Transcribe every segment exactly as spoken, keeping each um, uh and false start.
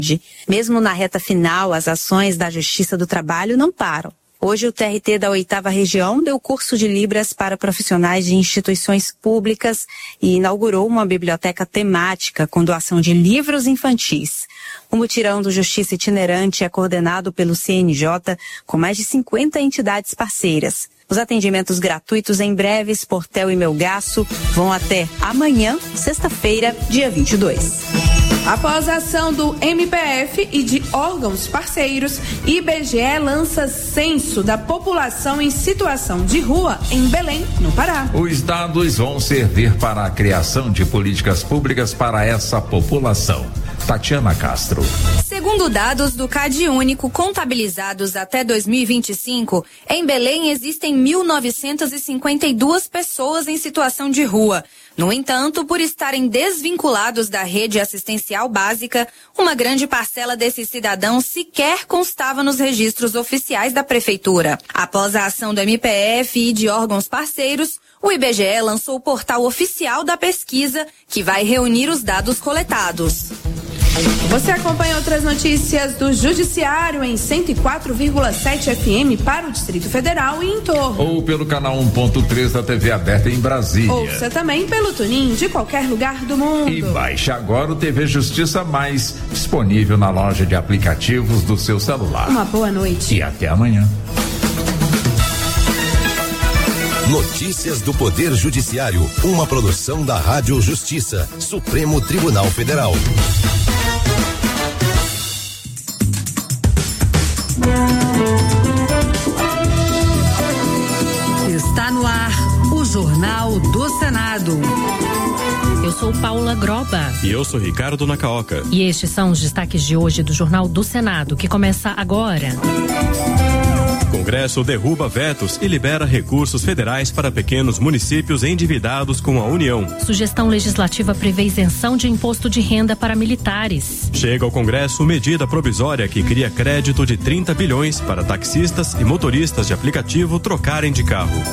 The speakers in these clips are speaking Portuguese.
Mesmo na reta final, as ações da Justiça do Trabalho não param. Hoje, o T R T da oitava Região deu curso de Libras para profissionais de instituições públicas e inaugurou uma biblioteca temática com doação de livros infantis. O mutirão do Justiça Itinerante é coordenado pelo C N J, com mais de cinquenta entidades parceiras. Os atendimentos gratuitos em Breves, Portel e Melgaço vão até amanhã, sexta-feira, dia vinte e dois. Após a ação do M P F e de órgãos parceiros, I B G E lança censo da população em situação de rua em Belém, no Pará. Os dados vão servir para a criação de políticas públicas para essa população. Tatiana Castro. Segundo dados do CadÚnico contabilizados até dois mil e vinte e cinco, em Belém existem mil novecentas e cinquenta e duas pessoas em situação de rua. No entanto, por estarem desvinculados da rede assistencial básica, uma grande parcela desses cidadãos sequer constava nos registros oficiais da prefeitura. Após a ação do M P F e de órgãos parceiros, o I B G E lançou o portal oficial da pesquisa, que vai reunir os dados coletados. Você acompanha outras notícias do Judiciário em cento e quatro vírgula sete F M para o Distrito Federal e em torno. Ou pelo canal um ponto três da T V aberta em Brasília. Ouça também pelo Tunin de qualquer lugar do mundo. E baixe agora o T V Justiça Mais, disponível na loja de aplicativos do seu celular. Uma boa noite. E até amanhã. Notícias do Poder Judiciário, uma produção da Rádio Justiça, Supremo Tribunal Federal. Está no ar o Jornal do Senado. Eu sou Paula Groba. E eu sou Ricardo Nacaoca. E estes são os destaques de hoje do Jornal do Senado, que começa agora. Congresso derruba vetos e libera recursos federais para pequenos municípios endividados com a União. Sugestão legislativa prevê isenção de imposto de renda para militares. Chega ao Congresso medida provisória que cria crédito de trinta bilhões para taxistas e motoristas de aplicativo trocarem de carro.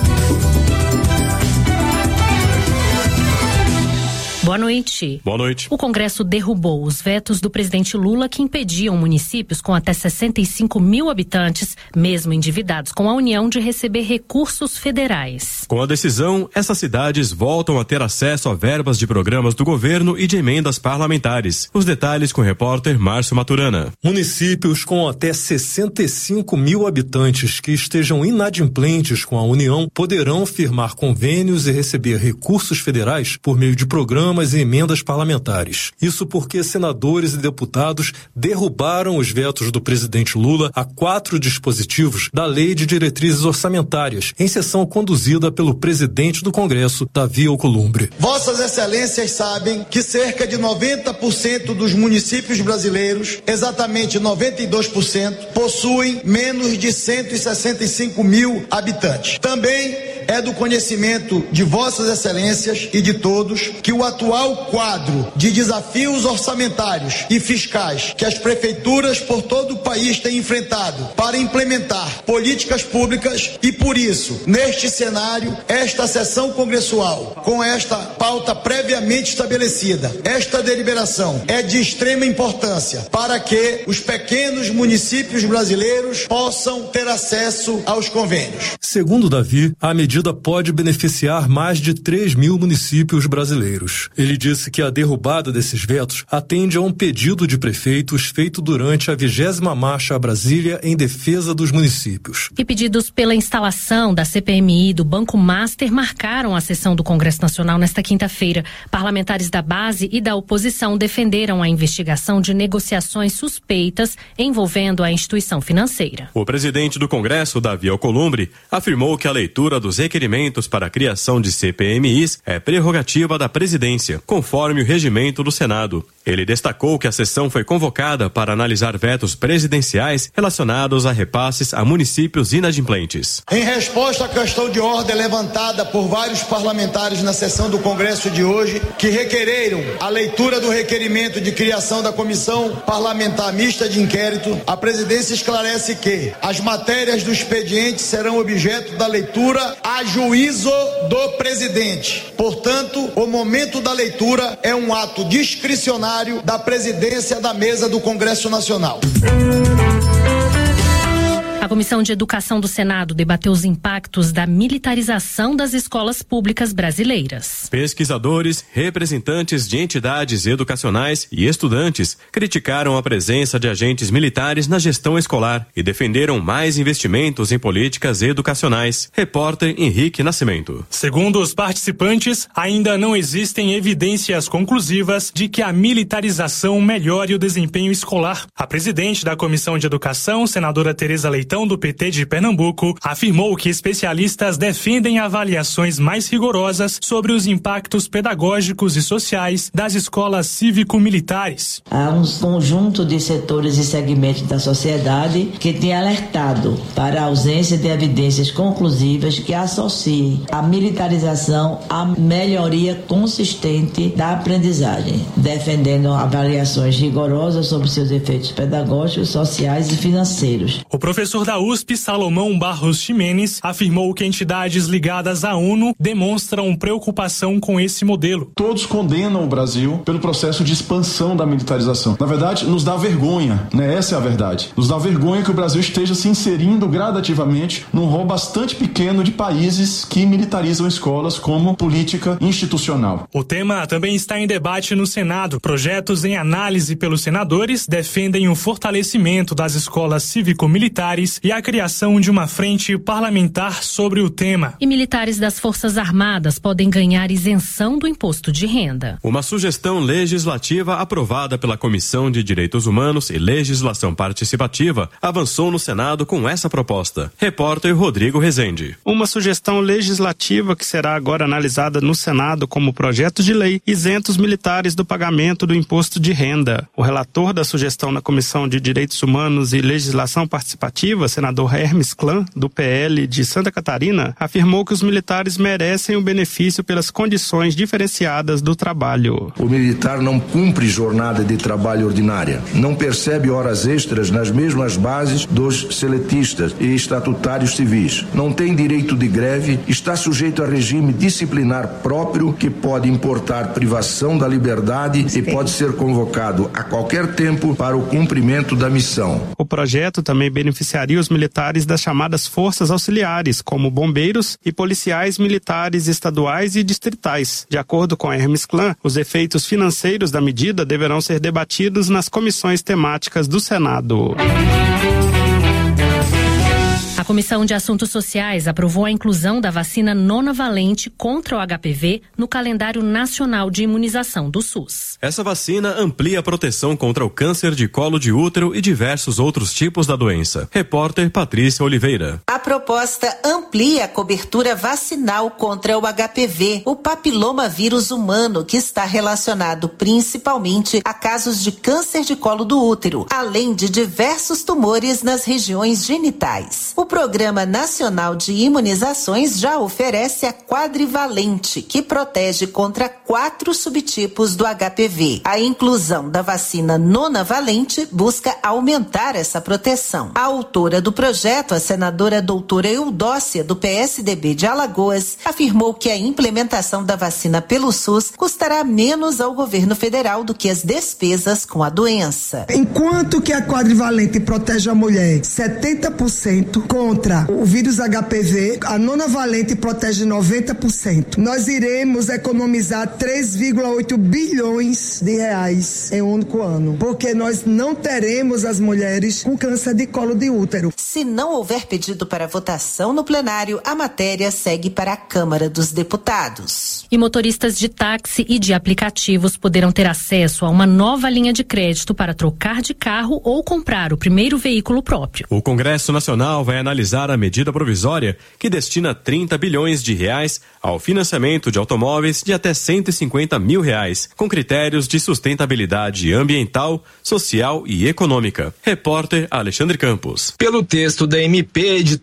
Boa noite. Boa noite. O Congresso derrubou os vetos do presidente Lula que impediam municípios com até sessenta e cinco mil habitantes, mesmo endividados com a União, de receber recursos federais. Com a decisão, essas cidades voltam a ter acesso a verbas de programas do governo e de emendas parlamentares. Os detalhes com o repórter Márcio Maturana. Municípios com até sessenta e cinco mil habitantes que estejam inadimplentes com a União poderão firmar convênios e receber recursos federais por meio de programas e emendas parlamentares. Isso porque senadores e deputados derrubaram os vetos do presidente Lula a quatro dispositivos da Lei de Diretrizes Orçamentárias, em sessão conduzida pelo presidente do Congresso, Davi Alcolumbre. Vossas Excelências sabem que cerca de noventa por cento dos municípios brasileiros, exatamente noventa e dois por cento, possuem menos de cento e sessenta e cinco mil habitantes. Também é do conhecimento de Vossas Excelências e de todos que o atual quadro de desafios orçamentários e fiscais que as prefeituras por todo o país têm enfrentado para implementar políticas públicas e, por isso, neste cenário, esta sessão congressual, com esta pauta previamente estabelecida, esta deliberação é de extrema importância para que os pequenos municípios brasileiros possam ter acesso aos convênios. Segundo Davi, a medida pode beneficiar mais de três mil municípios brasileiros. Ele disse que a derrubada desses vetos atende a um pedido de prefeitos feito durante a vigésima marcha a Brasília em defesa dos municípios. E pedidos pela instalação da C P M I do Banco Master marcaram a sessão do Congresso Nacional nesta quinta-feira. Parlamentares da base e da oposição defenderam a investigação de negociações suspeitas envolvendo a instituição financeira. O presidente do Congresso, Davi Alcolumbre, afirmou que a leitura dos requerimentos para a criação de C P M Is é prerrogativa da presidência, conforme o regimento do Senado. Ele destacou que a sessão foi convocada para analisar vetos presidenciais relacionados a repasses a municípios inadimplentes. Em resposta à questão de ordem levantada por vários parlamentares na sessão do Congresso de hoje, que requereram a leitura do requerimento de criação da Comissão Parlamentar Mista de Inquérito, a presidência esclarece que as matérias do expediente serão objeto da leitura a juízo do presidente. Portanto, o momento da leitura é um ato discricionário plenário da presidência da mesa do Congresso Nacional. A Comissão de Educação do Senado debateu os impactos da militarização das escolas públicas brasileiras. Pesquisadores, representantes de entidades educacionais e estudantes criticaram a presença de agentes militares na gestão escolar e defenderam mais investimentos em políticas educacionais. Repórter Henrique Nascimento. Segundo os participantes, ainda não existem evidências conclusivas de que a militarização melhore o desempenho escolar. A presidente da Comissão de Educação, senadora Tereza Leitão, do P T de Pernambuco, afirmou que especialistas defendem avaliações mais rigorosas sobre os impactos pedagógicos e sociais das escolas cívico-militares. Há um conjunto de setores e segmentos da sociedade que tem alertado para a ausência de evidências conclusivas que associem a militarização à melhoria consistente da aprendizagem, defendendo avaliações rigorosas sobre seus efeitos pedagógicos, sociais e financeiros. O professor da U S P, Salomão Barros Ximenes, afirmou que entidades ligadas à ONU demonstram preocupação com esse modelo. Todos condenam o Brasil pelo processo de expansão da militarização. Na verdade, nos dá vergonha, né? Essa é a verdade. Nos dá vergonha que o Brasil esteja se inserindo gradativamente num rol bastante pequeno de países que militarizam escolas como política institucional. O tema também está em debate no Senado. Projetos em análise pelos senadores defendem o fortalecimento das escolas cívico-militares e a criação de uma frente parlamentar sobre o tema. E militares das Forças Armadas podem ganhar isenção do imposto de renda. Uma sugestão legislativa aprovada pela Comissão de Direitos Humanos e Legislação Participativa avançou no Senado com essa proposta. Repórter Rodrigo Rezende. Uma sugestão legislativa que será agora analisada no Senado como projeto de lei isenta os militares do pagamento do imposto de renda. O relator da sugestão na Comissão de Direitos Humanos e Legislação Participativa, senador Hermes Klan, do P L de Santa Catarina, afirmou que os militares merecem o benefício pelas condições diferenciadas do trabalho. O militar não cumpre jornada de trabalho ordinária, não percebe horas extras nas mesmas bases dos seletistas e estatutários civis, não tem direito de greve, está sujeito a regime disciplinar próprio que pode importar privação da liberdade e pode ser convocado a qualquer tempo para o cumprimento da missão. O projeto também beneficiaria os militares das chamadas forças auxiliares, como bombeiros e policiais militares estaduais e distritais. De acordo com a Hermes Klan, os efeitos financeiros da medida deverão ser debatidos nas comissões temáticas do Senado. A Comissão de Assuntos Sociais aprovou a inclusão da vacina nonavalente contra o H P V no calendário nacional de imunização do SUS. Essa vacina amplia a proteção contra o câncer de colo de útero e diversos outros tipos da doença. Repórter Patrícia Oliveira. A proposta amplia a cobertura vacinal contra o H P V, o papilomavírus humano, que está relacionado principalmente a casos de câncer de colo do útero, além de diversos tumores nas regiões genitais. O Programa Nacional de Imunizações já oferece a quadrivalente, que protege contra quatro subtipos do H P V. A inclusão da vacina nonavalente busca aumentar essa proteção. A autora do projeto, a senadora doutora Eudócia, do P S D B de Alagoas, afirmou que a implementação da vacina pelo SUS custará menos ao governo federal do que as despesas com a doença. Enquanto que a quadrivalente protege a mulher setenta por cento contra o vírus H P V, a nonavalente protege noventa por cento. Nós iremos economizar três vírgula oito bilhões de reais em um único ano, porque nós não teremos as mulheres com câncer de colo de útero. Se não houver pedido para votação no plenário, a matéria segue para a Câmara dos Deputados. E motoristas de táxi e de aplicativos poderão ter acesso a uma nova linha de crédito para trocar de carro ou comprar o primeiro veículo próprio. O Congresso Nacional vai analisar a medida provisória que destina trinta bilhões de reais ao financiamento de automóveis de até cento e cinquenta mil reais, com critérios de sustentabilidade ambiental, social e econômica. Repórter Alexandre Campos. Pelo texto da M P editada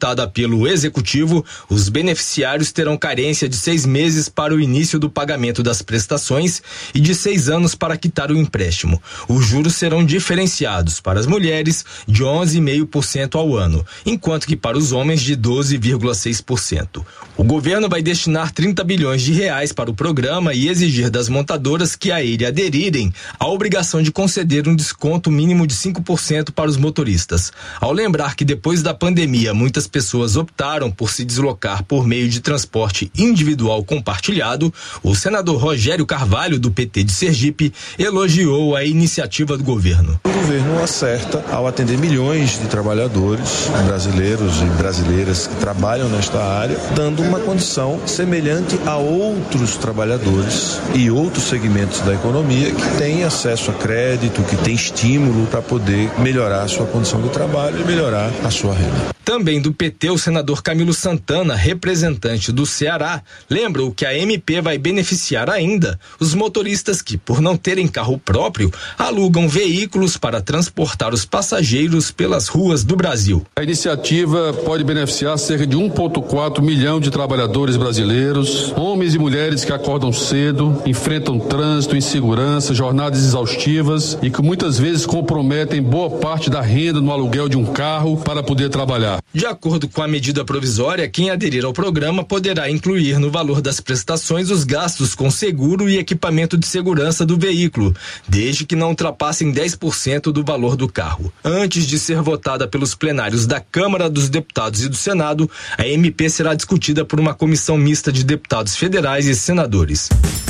editada pelo Executivo, os beneficiários terão carência de seis meses para o início do pagamento das prestações e de seis anos para quitar o empréstimo. Os juros serão diferenciados para as mulheres de onze vírgula cinco por cento ao ano, enquanto que para os homens de doze vírgula seis por cento. O governo vai destinar trinta bilhões de reais para o programa e exigir das montadoras que a ele aderirem a obrigação de conceder um desconto mínimo de cinco por cento para os motoristas. Ao lembrar que depois da pandemia muitas pessoas optaram por se deslocar por meio de transporte individual compartilhado, o senador Rogério Carvalho, do P T de Sergipe, elogiou a iniciativa do governo. O governo acerta ao atender milhões de trabalhadores brasileiros e brasileiras que trabalham nesta área, dando uma condição semelhante a outros trabalhadores e outros segmentos da economia que têm acesso a crédito, que têm estímulo para poder melhorar a sua condição de trabalho e melhorar a sua renda. Também do P T, o senador Camilo Santana, representante do Ceará, lembra que a M P vai beneficiar ainda os motoristas que, por não terem carro próprio, alugam veículos para transportar os passageiros pelas ruas do Brasil. A iniciativa pode beneficiar cerca de um vírgula quatro milhão de trabalhadores brasileiros, homens e mulheres que acordam cedo, enfrentam trânsito, insegurança, jornadas exaustivas e que muitas vezes comprometem boa parte da renda no aluguel de um carro para poder trabalhar. De acordo com a medida provisória, quem aderir ao programa poderá incluir no valor das prestações os gastos com seguro e equipamento de segurança do veículo, desde que não ultrapassem dez por cento do valor do carro. Antes de ser votada pelos plenários da Câmara dos Deputados e do Senado, a M P será discutida por uma comissão mista de deputados federais e senadores.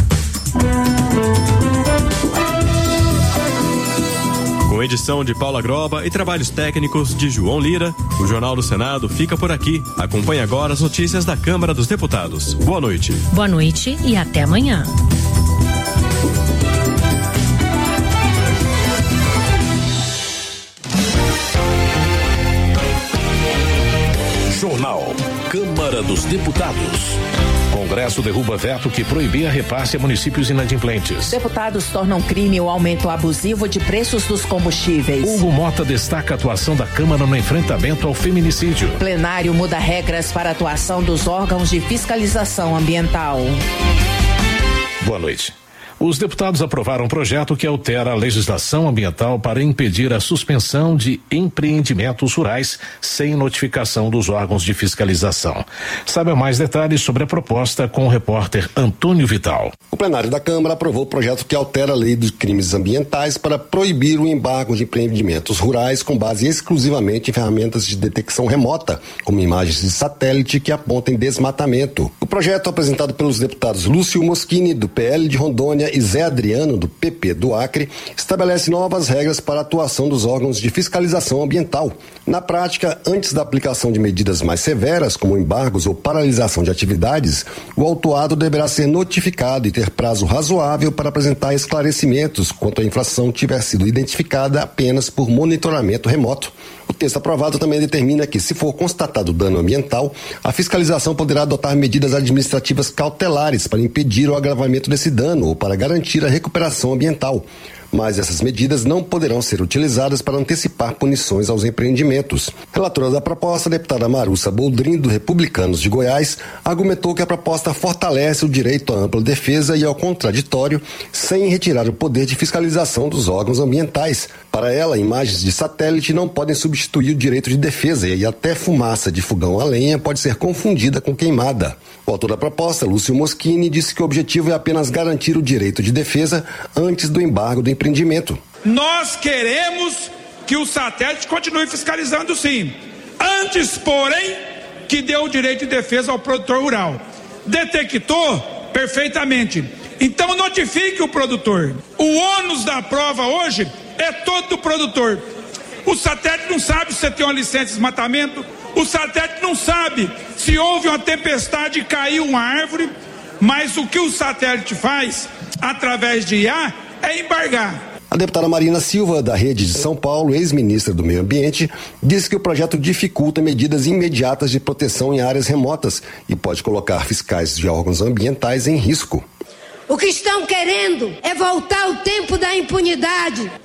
Com edição de Paula Groba e trabalhos técnicos de João Lira, o Jornal do Senado fica por aqui. Acompanhe agora as notícias da Câmara dos Deputados. Boa noite. Boa noite e até amanhã. Jornal Câmara dos Deputados. Congresso derruba veto que proibia repasse a municípios inadimplentes. Deputados tornam crime o aumento abusivo de preços dos combustíveis. Hugo Mota destaca a atuação da Câmara no enfrentamento ao feminicídio. Plenário muda regras para a atuação dos órgãos de fiscalização ambiental. Boa noite. Os deputados aprovaram um projeto que altera a legislação ambiental para impedir a suspensão de empreendimentos rurais sem notificação dos órgãos de fiscalização. Saiba mais detalhes sobre a proposta com o repórter Antônio Vital. O plenário da Câmara aprovou o projeto que altera a lei dos crimes ambientais para proibir o embargo de empreendimentos rurais com base exclusivamente em ferramentas de detecção remota, como imagens de satélite que apontem desmatamento. O projeto, apresentado pelos deputados Lúcio Moschini, do P L de Rondônia, e Zé Adriano, do P P do Acre, estabelece novas regras para a atuação dos órgãos de fiscalização ambiental. Na prática, antes da aplicação de medidas mais severas, como embargos ou paralisação de atividades, o autuado deverá ser notificado e ter prazo razoável para apresentar esclarecimentos quanto à infração tiver sido identificada apenas por monitoramento remoto. O texto aprovado também determina que, se for constatado dano ambiental, a fiscalização poderá adotar medidas administrativas cautelares para impedir o agravamento desse dano ou para garantir a recuperação ambiental. Mas essas medidas não poderão ser utilizadas para antecipar punições aos empreendimentos. Relatora da proposta, a deputada Marussa Boldrin, do Republicanos de Goiás, argumentou que a proposta fortalece o direito à ampla defesa e ao contraditório, sem retirar o poder de fiscalização dos órgãos ambientais. Para ela, imagens de satélite não podem substituir o direito de defesa e até fumaça de fogão a lenha pode ser confundida com queimada. O autor da proposta, Lúcio Moschini, disse que o objetivo é apenas garantir o direito de defesa antes do embargo do empreendimento. Nós queremos que o satélite continue fiscalizando, sim. Antes, porém, que dê o direito de defesa ao produtor rural. Detectou? Perfeitamente. Então notifique o produtor. O ônus da prova hoje é todo do produtor. O satélite não sabe se você tem uma licença de desmatamento. O satélite não sabe se houve uma tempestade e caiu uma árvore, mas o que o satélite faz, através de I A, é embargar. A deputada Marina Silva, da Rede de São Paulo, ex-ministra do Meio Ambiente, disse que o projeto dificulta medidas imediatas de proteção em áreas remotas e pode colocar fiscais de órgãos ambientais em risco. O que estão querendo é voltar ao tempo da impunidade.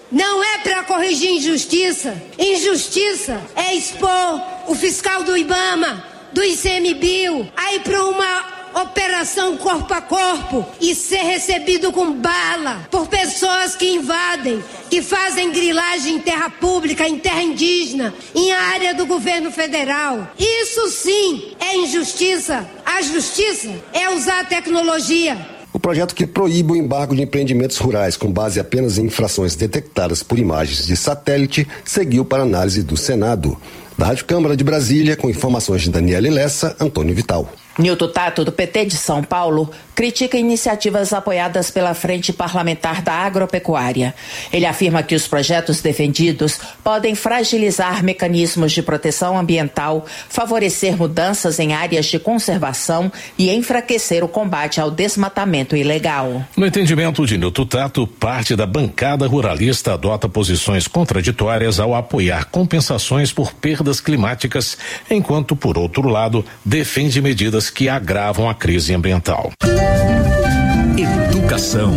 não é para corrigir injustiça. Injustiça é expor o fiscal do IBAMA, do ICMBio, aí para uma operação corpo a corpo e ser recebido com bala por pessoas que invadem, que fazem grilagem em terra pública, em terra indígena, em área do governo federal. Isso sim é injustiça. A justiça é usar a tecnologia. O projeto que proíbe o embargo de empreendimentos rurais com base apenas em infrações detectadas por imagens de satélite seguiu para análise do Senado. Da Rádio Câmara de Brasília, com informações de Daniele Lessa, Antônio Vital. Nilton Tato, do P T de São Paulo, critica iniciativas apoiadas pela Frente Parlamentar da Agropecuária. Ele afirma que os projetos defendidos podem fragilizar mecanismos de proteção ambiental, favorecer mudanças em áreas de conservação e enfraquecer o combate ao desmatamento ilegal. No entendimento de Nilton Tato, parte da bancada ruralista adota posições contraditórias ao apoiar compensações por perdas climáticas, enquanto, por outro lado, defende medidas que agravam a crise ambiental. Educação.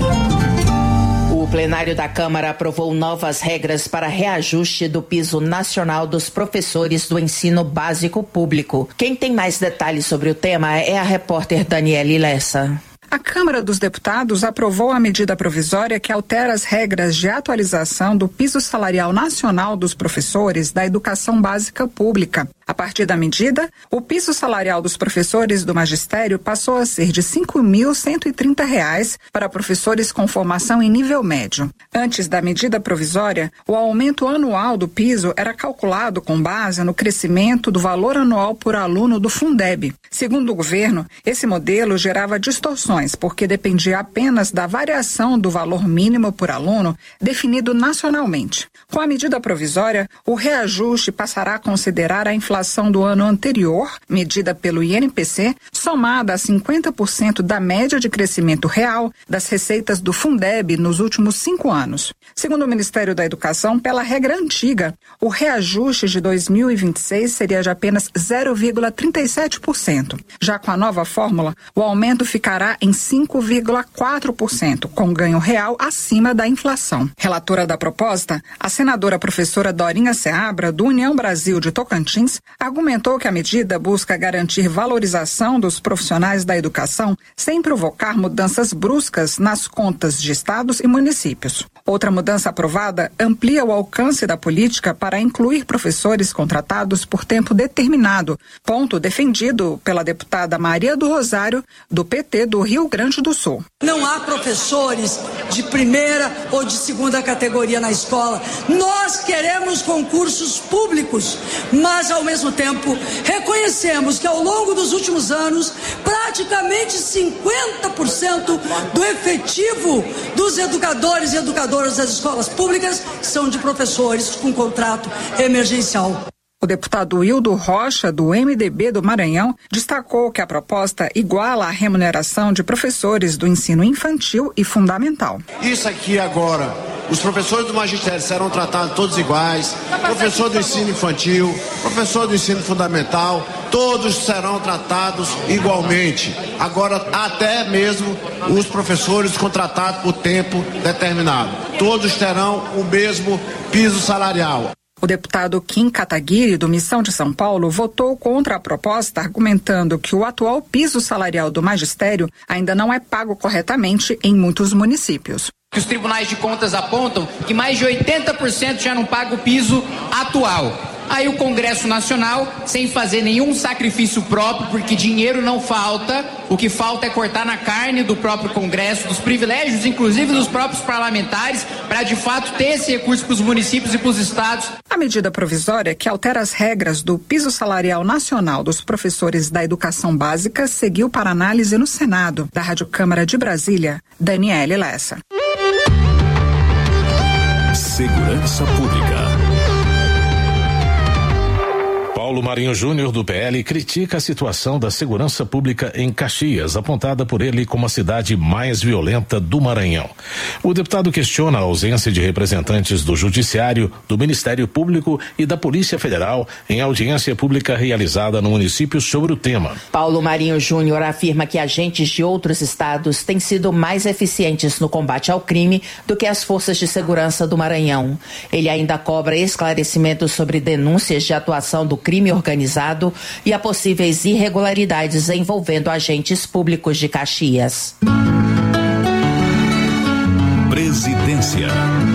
O plenário da Câmara aprovou novas regras para reajuste do piso nacional dos professores do ensino básico público. Quem tem mais detalhes sobre o tema é a repórter Daniele Lessa. A Câmara dos Deputados aprovou a medida provisória que altera as regras de atualização do piso salarial nacional dos professores da educação básica pública. A partir da medida, o piso salarial dos professores do magistério passou a ser de cinco mil cento e trinta reais para professores com formação em nível médio. Antes da medida provisória, o aumento anual do piso era calculado com base no crescimento do valor anual por aluno do Fundeb. Segundo o governo, esse modelo gerava distorções, porque dependia apenas da variação do valor mínimo por aluno definido nacionalmente. Com a medida provisória, o reajuste passará a considerar a inflação do ano anterior, medida pelo I N P C, somada a cinquenta por cento da média de crescimento real das receitas do Fundeb nos últimos cinco anos. Segundo o Ministério da Educação, pela regra antiga, o reajuste de dois mil e vinte e seis seria de apenas zero vírgula trinta e sete por cento. Já com a nova fórmula, o aumento ficará em cinco vírgula quatro por cento, com ganho real acima da inflação. Relatora da proposta, a senadora professora Dorinha Seabra, do União Brasil de Tocantins, argumentou que a medida busca garantir valorização dos profissionais da educação sem provocar mudanças bruscas nas contas de estados e municípios. Outra mudança aprovada amplia o alcance da política para incluir professores contratados por tempo determinado, ponto defendido pela deputada Maria do Rosário, do P T do Rio Grande do Sul. Não há professores de primeira ou de segunda categoria na escola. Nós queremos concursos públicos, mas ao mesmo tempo reconhecemos que ao longo dos últimos anos, praticamente cinquenta por cento do efetivo dos educadores e educadoras das escolas públicas são de professores com contrato emergencial. O deputado Wildo Rocha, do M D B do Maranhão, destacou que a proposta iguala a remuneração de professores do ensino infantil e fundamental. Isso aqui agora, os professores do magistério serão tratados todos iguais, professor do ensino infantil, professor do ensino fundamental, todos serão tratados igualmente. Agora, até mesmo os professores contratados por tempo determinado. Todos terão o mesmo piso salarial. O deputado Kim Kataguiri, do Missão de São Paulo, votou contra a proposta, argumentando que o atual piso salarial do magistério ainda não é pago corretamente em muitos municípios. Que os tribunais de contas apontam que mais de oitenta por cento já não paga o piso atual. Aí o Congresso Nacional, sem fazer nenhum sacrifício próprio, porque dinheiro não falta, o que falta é cortar na carne do próprio Congresso, dos privilégios, inclusive dos próprios parlamentares, para de fato ter esse recurso para os municípios e para os estados. A medida provisória que altera as regras do piso salarial nacional dos professores da educação básica seguiu para análise no Senado. Da Rádio Câmara de Brasília, Daniele Lessa. Segurança Pública. Paulo Marinho Júnior, do P L, critica a situação da segurança pública em Caxias, apontada por ele como a cidade mais violenta do Maranhão. O deputado questiona a ausência de representantes do Judiciário, do Ministério Público e da Polícia Federal em audiência pública realizada no município sobre o tema. Paulo Marinho Júnior afirma que agentes de outros estados têm sido mais eficientes no combate ao crime do que as forças de segurança do Maranhão. Ele ainda cobra esclarecimentos sobre denúncias de atuação do crime organizado e a possíveis irregularidades envolvendo agentes públicos de Caxias. Presidência.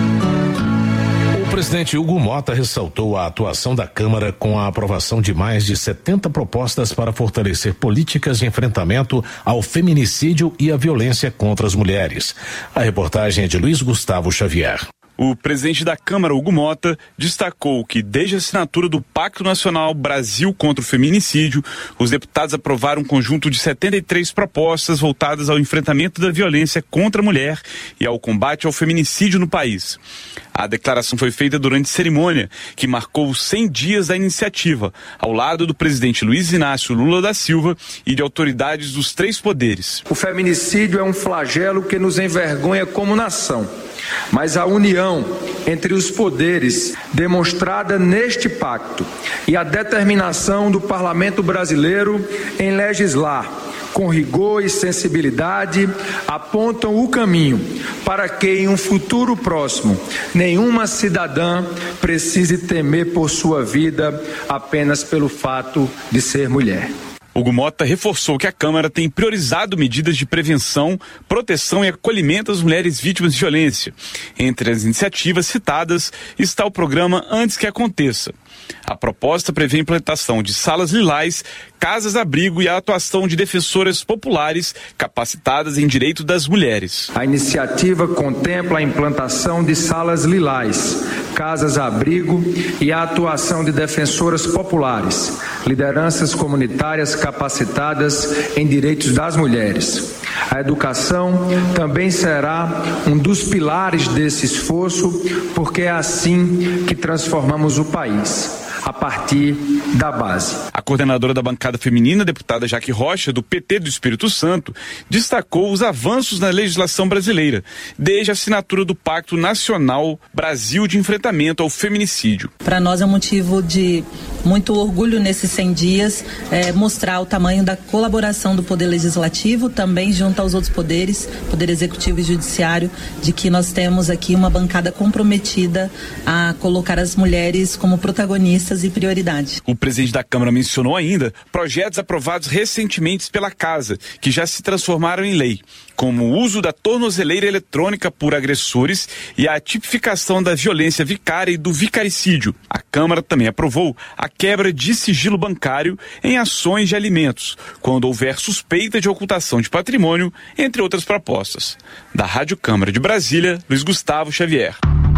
O presidente Hugo Mota ressaltou a atuação da Câmara com a aprovação de mais de setenta propostas para fortalecer políticas de enfrentamento ao feminicídio e à violência contra as mulheres. A reportagem é de Luiz Gustavo Xavier. O presidente da Câmara, Hugo Mota, destacou que desde a assinatura do Pacto Nacional Brasil contra o Feminicídio, os deputados aprovaram um conjunto de setenta e três propostas voltadas ao enfrentamento da violência contra a mulher e ao combate ao feminicídio no país. A declaração foi feita durante cerimônia que marcou os cem dias da iniciativa, ao lado do presidente Luiz Inácio Lula da Silva e de autoridades dos três poderes. O feminicídio é um flagelo que nos envergonha como nação. Mas a união entre os poderes demonstrada neste pacto e a determinação do Parlamento brasileiro em legislar com rigor e sensibilidade apontam o caminho para que em um futuro próximo nenhuma cidadã precise temer por sua vida apenas pelo fato de ser mulher. Hugo Mota reforçou que a Câmara tem priorizado medidas de prevenção, proteção e acolhimento às mulheres vítimas de violência. Entre as iniciativas citadas está o programa Antes que Aconteça. A proposta prevê a implantação de salas lilás, casas-abrigo e a atuação de defensoras populares capacitadas em direito das mulheres. A iniciativa contempla a implantação de salas lilás, casas-abrigo e a atuação de defensoras populares, lideranças comunitárias capacitadas em direitos das mulheres. A educação também será um dos pilares desse esforço, porque é assim que transformamos o país, a partir da base. A coordenadora da bancada feminina, deputada Jaque Rocha, do P T do Espírito Santo, destacou os avanços na legislação brasileira, desde a assinatura do Pacto Nacional Brasil de Enfrentamento ao Feminicídio. Para nós é um motivo de muito orgulho nesses cem dias, é, mostrar o tamanho da colaboração do Poder Legislativo, também junto aos outros poderes, Poder Executivo e Judiciário, de que nós temos aqui uma bancada comprometida a colocar as mulheres como protagonistas e prioridade. O presidente da Câmara mencionou ainda projetos aprovados recentemente pela Casa, que já se transformaram em lei, como o uso da tornozeleira eletrônica por agressores e a tipificação da violência vicária e do vicaricídio. A Câmara também aprovou a quebra de sigilo bancário em ações de alimentos, quando houver suspeita de ocultação de patrimônio, entre outras propostas. Da Rádio Câmara de Brasília, Luiz Gustavo Xavier.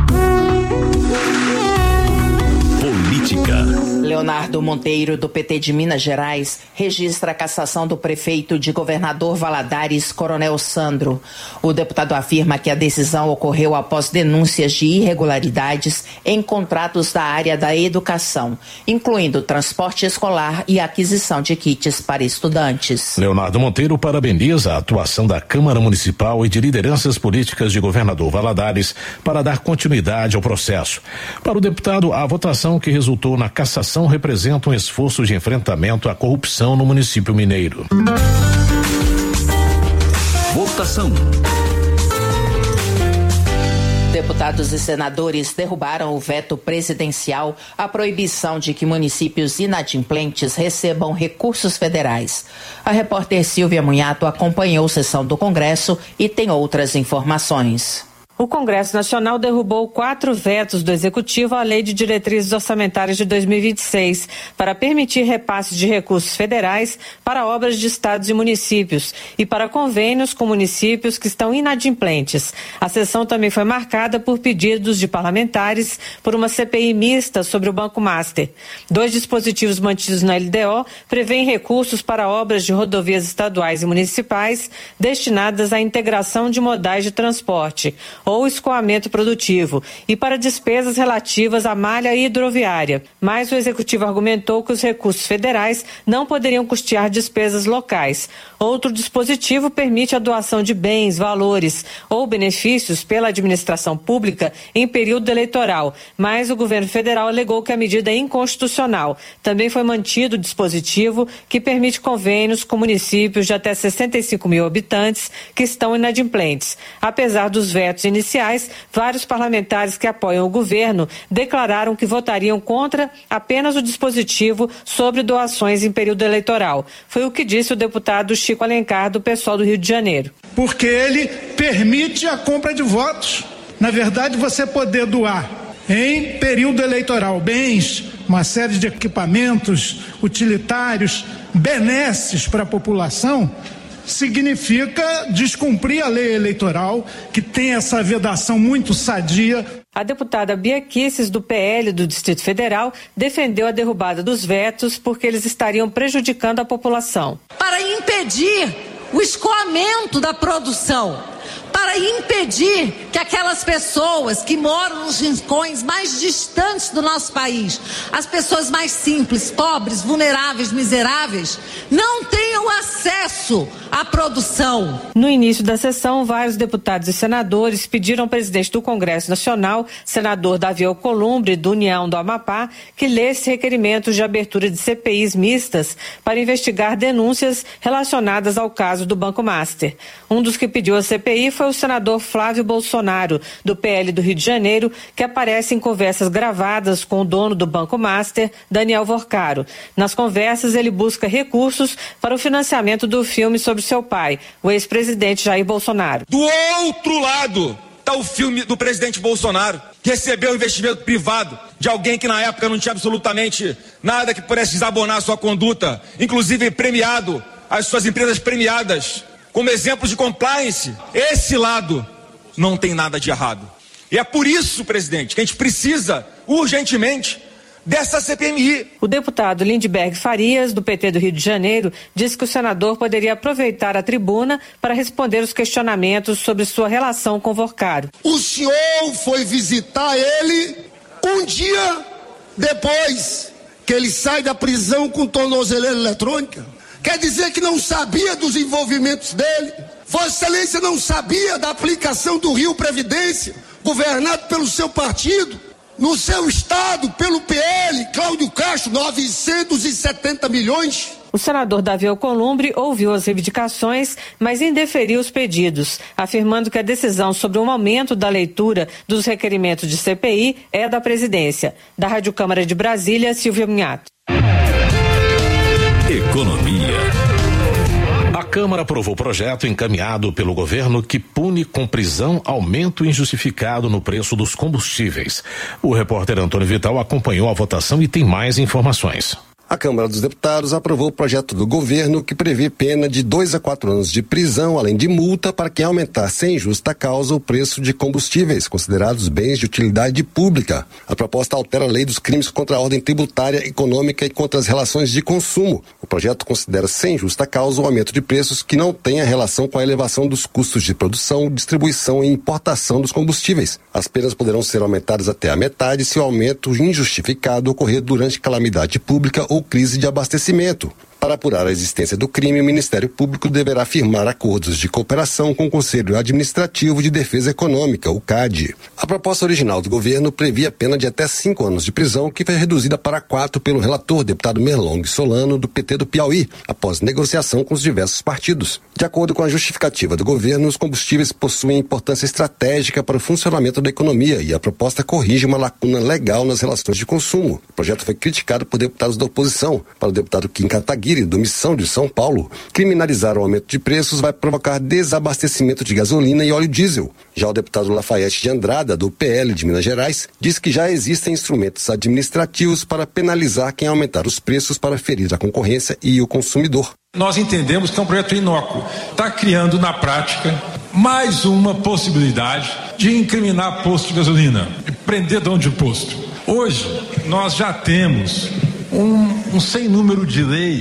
Política. Leonardo Monteiro, do P T de Minas Gerais, registra a cassação do prefeito de Governador Valadares, Coronel Sandro. O deputado afirma que a decisão ocorreu após denúncias de irregularidades em contratos da área da educação, incluindo transporte escolar e aquisição de kits para estudantes. Leonardo Monteiro parabeniza a atuação da Câmara Municipal e de lideranças políticas de Governador Valadares para dar continuidade ao processo. Para o deputado, a votação que resultou na cassação representa um esforço de enfrentamento à corrupção no município mineiro. Votação. Deputados e senadores derrubaram o veto presidencial à proibição de que municípios inadimplentes recebam recursos federais. A repórter Silvia Munhato acompanhou a sessão do Congresso e tem outras informações. O Congresso Nacional derrubou quatro vetos do Executivo à Lei de Diretrizes Orçamentárias de dois mil e vinte e seis para permitir repasses de recursos federais para obras de estados e municípios e para convênios com municípios que estão inadimplentes. A sessão também foi marcada por pedidos de parlamentares por uma C P I mista sobre o Banco Master. Dois dispositivos mantidos na L D O prevêem recursos para obras de rodovias estaduais e municipais destinadas à integração de modais de transporte. ou escoamento produtivo e para despesas relativas à malha hidroviária. Mas o executivo argumentou que os recursos federais não poderiam custear despesas locais. Outro dispositivo permite a doação de bens, valores ou benefícios pela administração pública em período eleitoral, mas o governo federal alegou que a medida é inconstitucional. Também foi mantido o dispositivo que permite convênios com municípios de até sessenta e cinco mil habitantes que estão inadimplentes. Apesar dos vetos iniciais, vários parlamentares que apoiam o governo declararam que votariam contra apenas o dispositivo sobre doações em período eleitoral. Foi o que disse o deputado Chico Alencar, do PSOL do Rio de Janeiro. Porque ele permite a compra de votos. Na verdade, você poder doar em período eleitoral bens, uma série de equipamentos utilitários, benesses para a população, significa descumprir a lei eleitoral, que tem essa vedação muito sadia. A deputada Bia Kicis, do P L do Distrito Federal, defendeu a derrubada dos vetos porque eles estariam prejudicando a população. Para impedir o escoamento da produção, para impedir que aquelas pessoas que moram nos rincões mais distantes do nosso país, as pessoas mais simples, pobres, vulneráveis, miseráveis, não tenham acesso à produção. No início da sessão, vários deputados e senadores pediram ao presidente do Congresso Nacional, senador Davi Alcolumbre, do União do Amapá, que lesse requerimentos de abertura de C P Is mistas para investigar denúncias relacionadas ao caso do Banco Master. Um dos que pediu a C P I foi o senador Flávio Bolsonaro, do P L do Rio de Janeiro, que aparece em conversas gravadas com o dono do Banco Master, Daniel Vorcaro. Nas conversas, ele busca recursos para o financiamento do filme sobre seu pai, o ex-presidente Jair Bolsonaro. Do outro lado está o filme do presidente Bolsonaro, que recebeu investimento privado de alguém que na época não tinha absolutamente nada que pudesse desabonar a sua conduta, inclusive premiado, as suas empresas premiadas como exemplo de compliance. Esse lado não tem nada de errado. E é por isso, presidente, que a gente precisa urgentemente dessa C P M I. O deputado Lindbergh Farias, do P T do Rio de Janeiro, disse que o senador poderia aproveitar a tribuna para responder os questionamentos sobre sua relação com Vorcaro. O senhor foi visitar ele um dia depois que ele sai da prisão com tornozeleira eletrônica? Quer dizer que não sabia dos envolvimentos dele? Vossa Excelência não sabia da aplicação do Rio Previdência, governado pelo seu partido? No seu estado, pelo P L, Cláudio Castro, novecentos e setenta milhões. O senador Davi Alcolumbre ouviu as reivindicações, mas indeferiu os pedidos, afirmando que a decisão sobre o aumento da leitura dos requerimentos de C P I é da presidência. Da Rádio Câmara de Brasília, Silvia Minhato. Economia. A Câmara aprovou o projeto encaminhado pelo governo que pune com prisão aumento injustificado no preço dos combustíveis. O repórter Antônio Vital acompanhou a votação e tem mais informações. A Câmara dos Deputados aprovou o projeto do governo que prevê pena de dois a quatro anos de prisão, além de multa para quem aumentar sem justa causa o preço de combustíveis, considerados bens de utilidade pública. A proposta altera a lei dos crimes contra a ordem tributária, econômica e contra as relações de consumo. O projeto considera sem justa causa o aumento de preços que não tenha relação com a elevação dos custos de produção, distribuição e importação dos combustíveis. As penas poderão ser aumentadas até a metade se o aumento injustificado ocorrer durante calamidade pública ou crise de abastecimento. Para apurar a existência do crime, o Ministério Público deverá firmar acordos de cooperação com o Conselho Administrativo de Defesa Econômica, o C A D. A proposta original do governo previa pena de até cinco anos de prisão, que foi reduzida para quatro pelo relator, deputado Merlong Solano, do P T do Piauí, após negociação com os diversos partidos. De acordo com a justificativa do governo, os combustíveis possuem importância estratégica para o funcionamento da economia e a proposta corrige uma lacuna legal nas relações de consumo. O projeto foi criticado por deputados da oposição. Para o deputado Kim Kataguiri, do Missão de São Paulo, criminalizar o aumento de preços vai provocar desabastecimento de gasolina e óleo diesel. Já o deputado Lafayette de Andrada, do P L de Minas Gerais, diz que já existem instrumentos administrativos para penalizar quem aumentar os preços para ferir a concorrência e o consumidor. Nós entendemos que é um projeto inócuo. Está criando, na prática, mais uma possibilidade de incriminar posto de gasolina, de prender dono de posto. Hoje, nós já temos um, um sem número de leis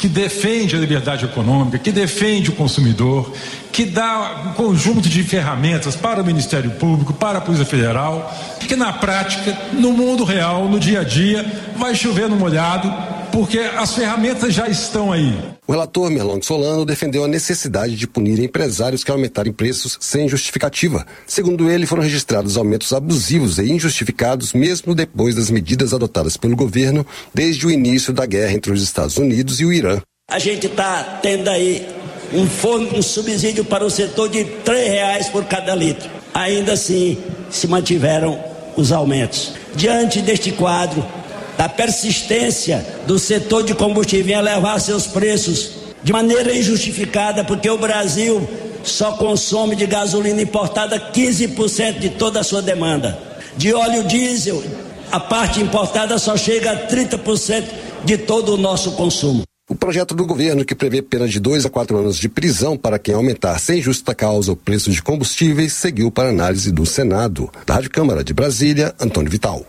que defende a liberdade econômica, que defende o consumidor, que dá um conjunto de ferramentas para o Ministério Público, para a Polícia Federal, que na prática, no mundo real, no dia a dia, vai chover no molhado, porque as ferramentas já estão aí. O relator Merlong Solano defendeu a necessidade de punir empresários que aumentarem preços sem justificativa. Segundo ele, foram registrados aumentos abusivos e injustificados mesmo depois das medidas adotadas pelo governo desde o início da guerra entre os Estados Unidos e o Irã. A gente está tendo aí um, fundo, um subsídio para o setor de três reais por cada litro. Ainda assim, se mantiveram os aumentos. Diante deste quadro, da persistência do setor de combustível em elevar seus preços de maneira injustificada, porque o Brasil só consome de gasolina importada quinze por cento de toda a sua demanda. De óleo diesel, a parte importada só chega a trinta por cento de todo o nosso consumo. O projeto do governo, que prevê pena de dois a quatro anos de prisão para quem aumentar sem justa causa o preço de combustíveis, seguiu para análise do Senado. Da Rádio Câmara de Brasília, Antônio Vital.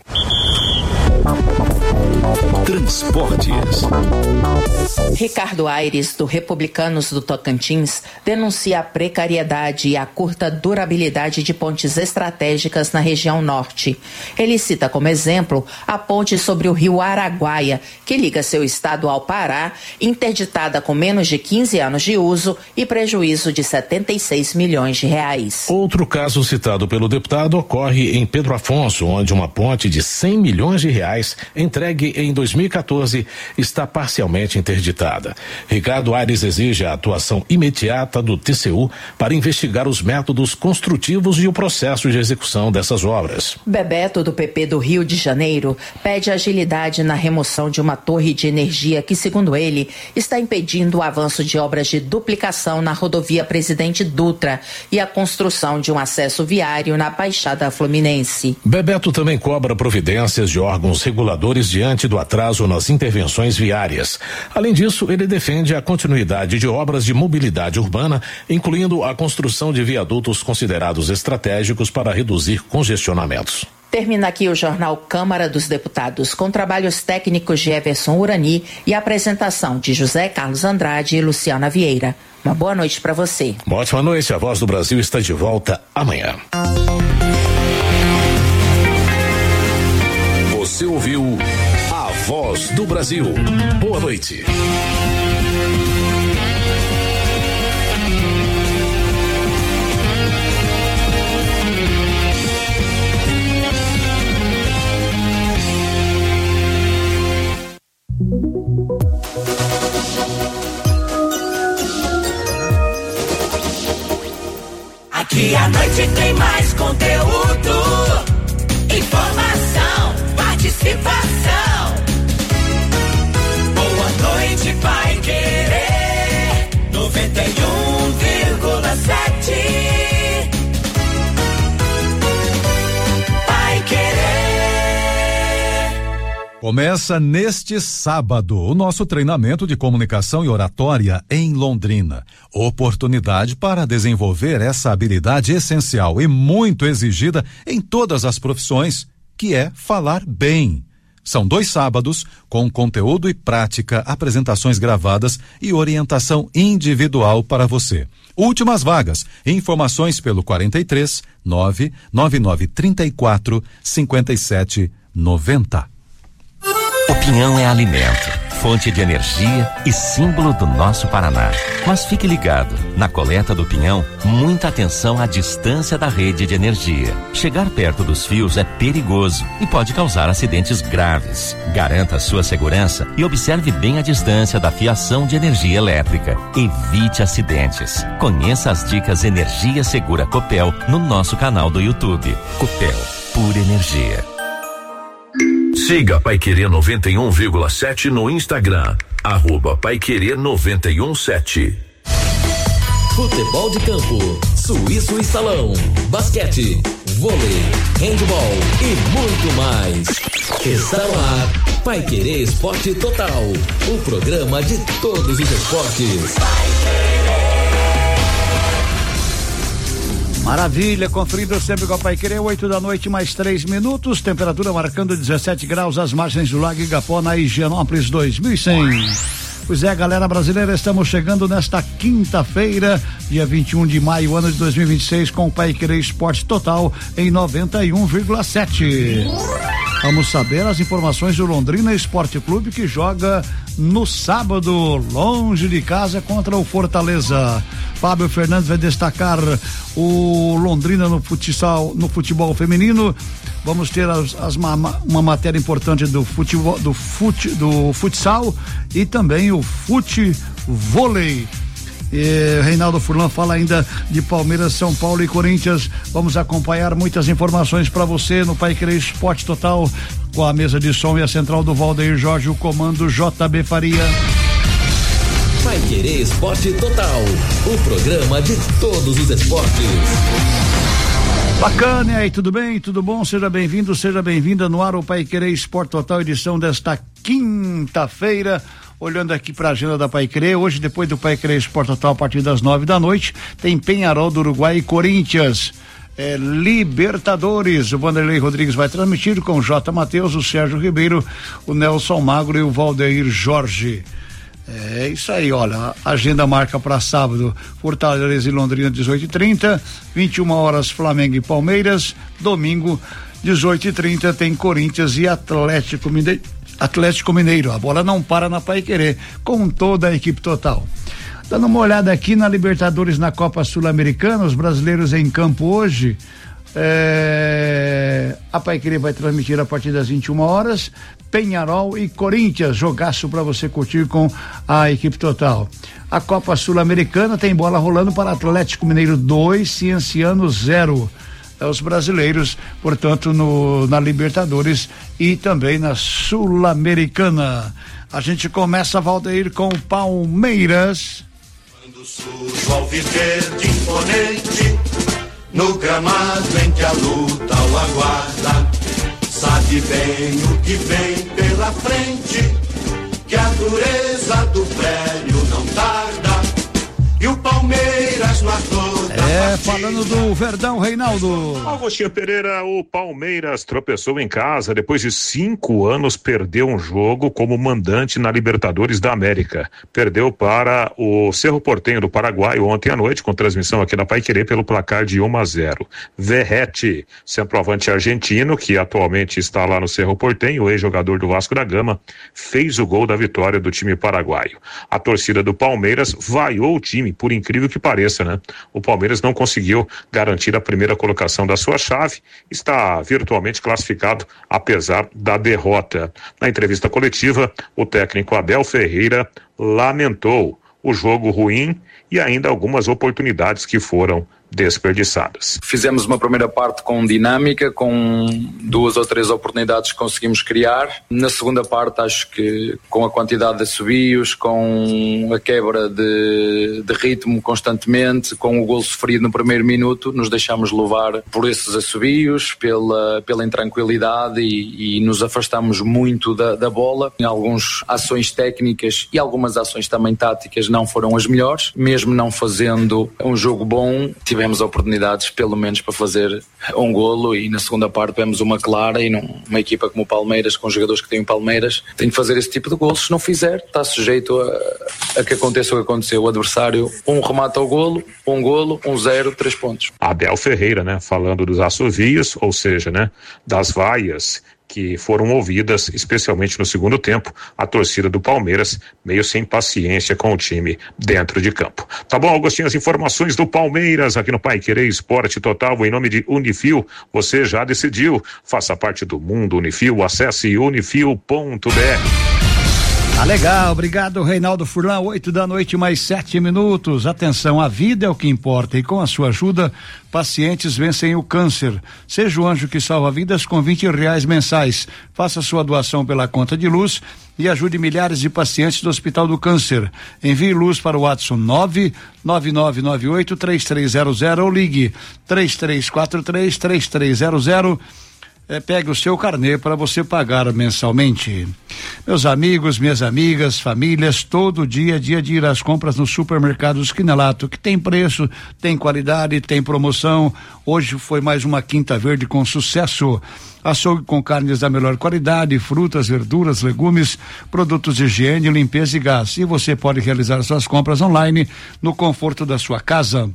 Transportes. Ricardo Aires, do Republicanos do Tocantins, denuncia a precariedade e a curta durabilidade de pontes estratégicas na região norte. Ele cita como exemplo a ponte sobre o rio Araguaia, que liga seu estado ao Pará, interditada com menos de quinze anos de uso e prejuízo de setenta e seis milhões de reais. Outro caso citado pelo deputado ocorre em Pedro Afonso, onde uma ponte de cem milhões de reais, entregue em dois mil e quatorze, está parcialmente interditada. Ricardo Aires exige a atuação imediata do T C U para investigar os métodos construtivos e o processo de execução dessas obras. Bebeto, do P P do Rio de Janeiro, pede agilidade na remoção de uma torre de energia que, segundo ele, está impedindo o avanço de obras de duplicação na rodovia Presidente Dutra e a construção de um acesso viário na Baixada Fluminense. Bebeto também cobra providências de órgãos reguladores diante do atraso nas intervenções viárias. Além disso, ele defende a continuidade de obras de mobilidade urbana, incluindo a construção de viadutos considerados estratégicos para reduzir congestionamentos. Termina aqui o Jornal Câmara dos Deputados, com trabalhos técnicos de Everson Urani e a apresentação de José Carlos Andrade e Luciana Vieira. Uma boa noite para você. Uma ótima noite. A Voz do Brasil está de volta amanhã. Você ouviu A Voz do Brasil. Boa noite. Aqui à noite tem mais conteúdo, informação, participação. Boa noite, Pai Querer, noventa e um vírgula sete. Pai Querer. Começa neste sábado o nosso treinamento de comunicação e oratória em Londrina. Oportunidade para desenvolver essa habilidade essencial e muito exigida em todas as profissões, que é falar bem. São dois sábados com conteúdo e prática, apresentações gravadas e orientação individual para você. Últimas vagas. Informações pelo quarenta e três, nove nove nove trinta e quatro, cinquenta e sete, noventa. O pinhão é alimento, fonte de energia e símbolo do nosso Paraná. Mas fique ligado, na coleta do pinhão, muita atenção à distância da rede de energia. Chegar perto dos fios é perigoso e pode causar acidentes graves. Garanta a sua segurança e observe bem a distância da fiação de energia elétrica. Evite acidentes. Conheça as dicas Energia Segura Copel no nosso canal do YouTube. Copel, pura energia. Siga Paiquerê noventa e um vírgula sete no Instagram, arroba Paiquerê noventa e um sete. Futebol de campo, suíço e salão, basquete, vôlei, handebol e muito mais. Está no ar, Paiquerê Esporte Total, o programa de todos os esportes. Maravilha, conferindo sempre com a Paiquerê, oito da noite, mais três minutos, temperatura marcando dezessete graus às margens do Lago Igapó, na Higienópolis dois mil e cem. Pois é, galera brasileira, estamos chegando nesta quinta-feira, dia vinte e um de maio, ano de dois mil e vinte e seis, com o Paiquerê Esporte Total em noventa e um vírgula sete. Vamos saber as informações do Londrina Esporte Clube, que joga no sábado, longe de casa, contra o Fortaleza. Fábio Fernandes vai destacar o Londrina no futsal, no futebol feminino. Vamos ter as, as, uma, uma matéria importante do futebol, do, fute, do futsal e também o futevôlei. E Reinaldo Furlan fala ainda de Palmeiras, São Paulo e Corinthians. Vamos acompanhar muitas informações para você no Paiquerê Esporte Total, com a mesa de som e a central do Valdeir Jorge, o comando J B Faria. Paiquerê Esporte Total, o programa de todos os esportes. Bacana, e aí, tudo bem? Tudo bom? Seja bem-vindo, seja bem-vinda no ar o Paiquerê Esporte Total, edição desta quinta-feira. Olhando aqui para a agenda da Paiquerê, hoje, depois do Paiquerê Esporte Total, a partir das nove da noite, tem Peñarol do Uruguai e Corinthians. É, Libertadores, o Vanderlei Rodrigues vai transmitir com o J. Matheus, o Sérgio Ribeiro, o Nelson Magro e o Valdeir Jorge. É isso aí, olha, a agenda marca para sábado, Fortaleza e Londrina, dezoito e trinta, vinte e uma horas Flamengo e Palmeiras, domingo, dezoito e trinta, tem Corinthians e Atlético Mineiro. Atlético Mineiro, a bola não para na Paiquerê, com toda a equipe total. Dando uma olhada aqui na Libertadores, na Copa Sul-Americana, os brasileiros em campo hoje, é... a Paiquerê vai transmitir a partir das vinte e uma horas, Peñarol e Corinthians, jogaço para você curtir com a equipe total. A Copa Sul-Americana tem bola rolando para Atlético Mineiro dois, Cienciano zero. Os brasileiros, portanto, no, na Libertadores e também na Sul-Americana. A gente começa, Valdeir, com o Palmeiras. Quando sujo ao viver de imponente, no gramado em que a luta o aguarda, sabe bem o que vem pela frente, que a dureza do prédio não tarda, e o Palmeiras no ator. É, falando do Verdão, Reinaldo. Agostinho Pereira, o Palmeiras tropeçou em casa, depois de cinco anos perdeu um jogo como mandante na Libertadores da América. Perdeu para o Cerro Porteño do Paraguai ontem à noite, com transmissão aqui na Paiquerê, pelo placar de um a zero. Verratti, centroavante argentino, que atualmente está lá no Cerro Porteño, ex-jogador do Vasco da Gama, fez o gol da vitória do time paraguaio. A torcida do Palmeiras vaiou o time, por incrível que pareça, né? O Palmeiras não conseguiu garantir a primeira colocação da sua chave, está virtualmente classificado apesar da derrota. Na entrevista coletiva, o técnico Abel Ferreira lamentou o jogo ruim e ainda algumas oportunidades que foram desperdiçadas. Fizemos uma primeira parte com dinâmica, com duas ou três oportunidades que conseguimos criar. Na segunda parte, acho que com a quantidade de assobios, com a quebra de, de ritmo constantemente, com o golo sofrido no primeiro minuto, nos deixamos levar por esses assobios, pela, pela intranquilidade e, e nos afastamos muito da, da bola. Em algumas ações técnicas e algumas ações também táticas não foram as melhores. Mesmo não fazendo um jogo bom, tivemos Tivemos oportunidades pelo menos para fazer um golo e na segunda parte tivemos uma clara e numa equipa como o Palmeiras, com jogadores que têm o Palmeiras, tem de fazer esse tipo de golos. Se não fizer, está sujeito a, a que aconteça o que aconteceu. O adversário, um remata o golo, um golo, um zero, três pontos. Abel Ferreira, né? Falando dos assovios, ou seja, né? Das vaias que foram ouvidas, especialmente no segundo tempo, a torcida do Palmeiras meio sem paciência com o time dentro de campo. Tá bom, Agostinho, as informações do Palmeiras aqui no Paiquerê Esporte Total, em nome de Unifil, você já decidiu, faça parte do mundo Unifil, acesse unifil ponto b r. Tá legal, obrigado Reinaldo Furlan, oito da noite mais sete minutos. Atenção, a vida é o que importa e com a sua ajuda, pacientes vencem o câncer. Seja o anjo que salva vidas com vinte reais mensais. Faça sua doação pela conta de luz e ajude milhares de pacientes do Hospital do Câncer. Envie luz para o WhatsApp nove nove nove nove oito três três zero zero ou ligue três três quatro três três três zero zero. É, pegue o seu carnê para você pagar mensalmente. Meus amigos, minhas amigas, famílias, todo dia é dia de ir às compras no supermercados Quinelato, que tem preço, tem qualidade, tem promoção. Hoje foi mais uma quinta verde com sucesso. Açougue com carnes da melhor qualidade, frutas, verduras, legumes, produtos de higiene, limpeza e gás. E você pode realizar suas compras online no conforto da sua casa.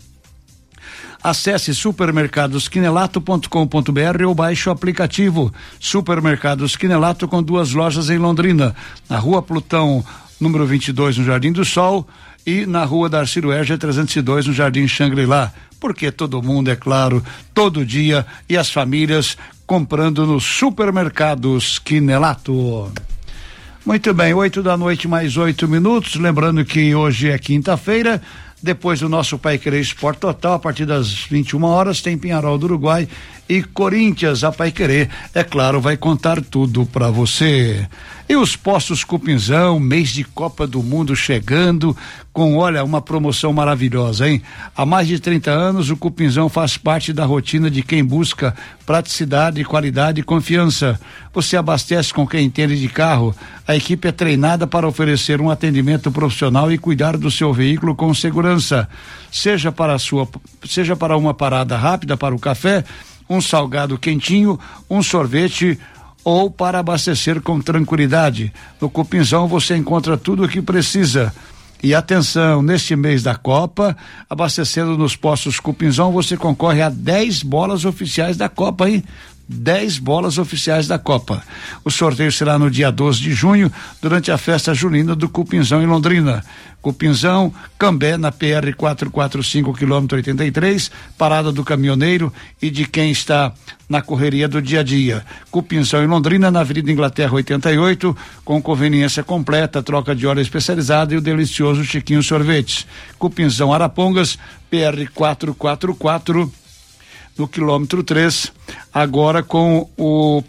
Acesse supermercados quinelato ponto com ponto br ou baixe o aplicativo Supermercados Quinelato, com duas lojas em Londrina, na Rua Plutão, número vinte e dois, no Jardim do Sol, e na Rua Darcílio Erger, trezentos e dois, no Jardim Xangri-Lá. Porque todo mundo, é claro, todo dia, e as famílias comprando nos supermercados Quinelato. Muito bem, oito da noite mais oito minutos, lembrando que hoje é quinta-feira. Depois do nosso Paiquerê Esporte Total, a partir das vinte e uma horas, tem Pinharol do Uruguai e Corinthians. A Paiquerê, é claro, vai contar tudo para você. E os postos Cupinzão, mês de Copa do Mundo chegando, com, olha, uma promoção maravilhosa, hein? Há mais de trinta anos, o Cupinzão faz parte da rotina de quem busca praticidade, qualidade e confiança. Você abastece com quem entende de carro. A equipe é treinada para oferecer um atendimento profissional e cuidar do seu veículo com segurança. Seja para a sua, seja para uma parada rápida para o café, um salgado quentinho, um sorvete, ou para abastecer com tranquilidade. No Cupinzão você encontra tudo o que precisa. E atenção, neste mês da Copa, abastecendo nos postos Cupinzão, você concorre a dez bolas oficiais da Copa, hein? dez bolas oficiais da Copa. O sorteio será no dia doze de junho, durante a festa junina do Cupinzão em Londrina. Cupinzão, Cambé, na P R quatrocentos e quarenta e cinco, quilômetro oitenta e três, parada do caminhoneiro e de quem está na correria do dia a dia. Cupinzão em Londrina, na Avenida Inglaterra oitenta e oito, com conveniência completa, troca de óleo especializada e o delicioso Chiquinho Sorvetes. Cupinzão Arapongas, P R quatrocentos e quarenta e quatro, no quilômetro três, agora com o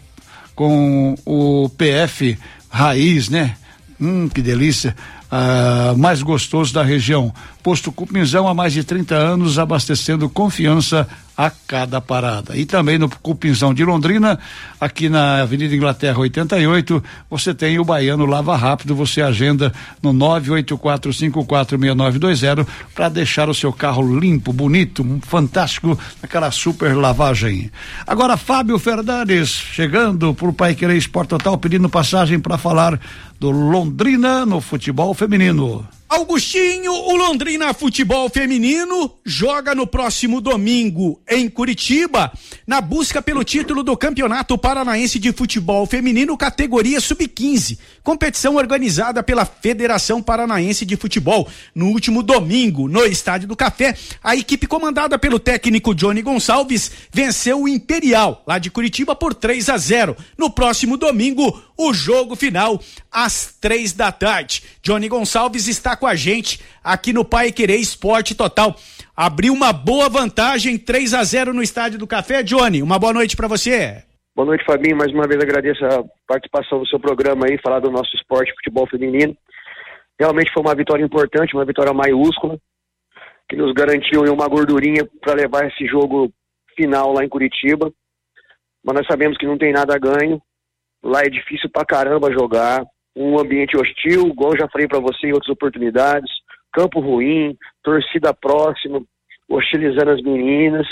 com o P F Raiz, né? Hum, que delícia. Ah, mais gostoso da região. Posto Cupinzão há mais de trinta anos, abastecendo confiança a cada parada. E também no Cupinzão de Londrina, aqui na Avenida Inglaterra oitenta e oito, você tem o Baiano Lava Rápido. Você agenda no nove oito quatro cinco quatro seis nove dois zero para deixar o seu carro limpo, bonito, fantástico, aquela super lavagem. Agora Fábio Fernandes chegando pro Paiquerê Esporte Total, pedindo passagem para falar do Londrina no futebol feminino. Augustinho, o Londrina Futebol Feminino joga no próximo domingo em Curitiba, na busca pelo título do Campeonato Paranaense de Futebol Feminino, categoria sub quinze, competição organizada pela Federação Paranaense de Futebol. No último domingo, no Estádio do Café, a equipe comandada pelo técnico Johnny Gonçalves venceu o Imperial, lá de Curitiba, por três a zero. No próximo domingo, o jogo final, às três da tarde. Johnny Gonçalves está com a gente aqui no Paiquerê Esporte Total. Abriu uma boa vantagem, três a zero no Estádio do Café. Johnny, uma boa noite para você. Boa noite, Fabinho. Mais uma vez agradeço a participação do seu programa aí, falar do nosso esporte, futebol feminino. Realmente foi uma vitória importante, uma vitória maiúscula, que nos garantiu uma gordurinha para levar esse jogo final lá em Curitiba. Mas nós sabemos que não tem nada a ganho. Lá é difícil pra caramba jogar. Um ambiente hostil, igual eu já falei para você em outras oportunidades, campo ruim, torcida próxima, hostilizando as meninas,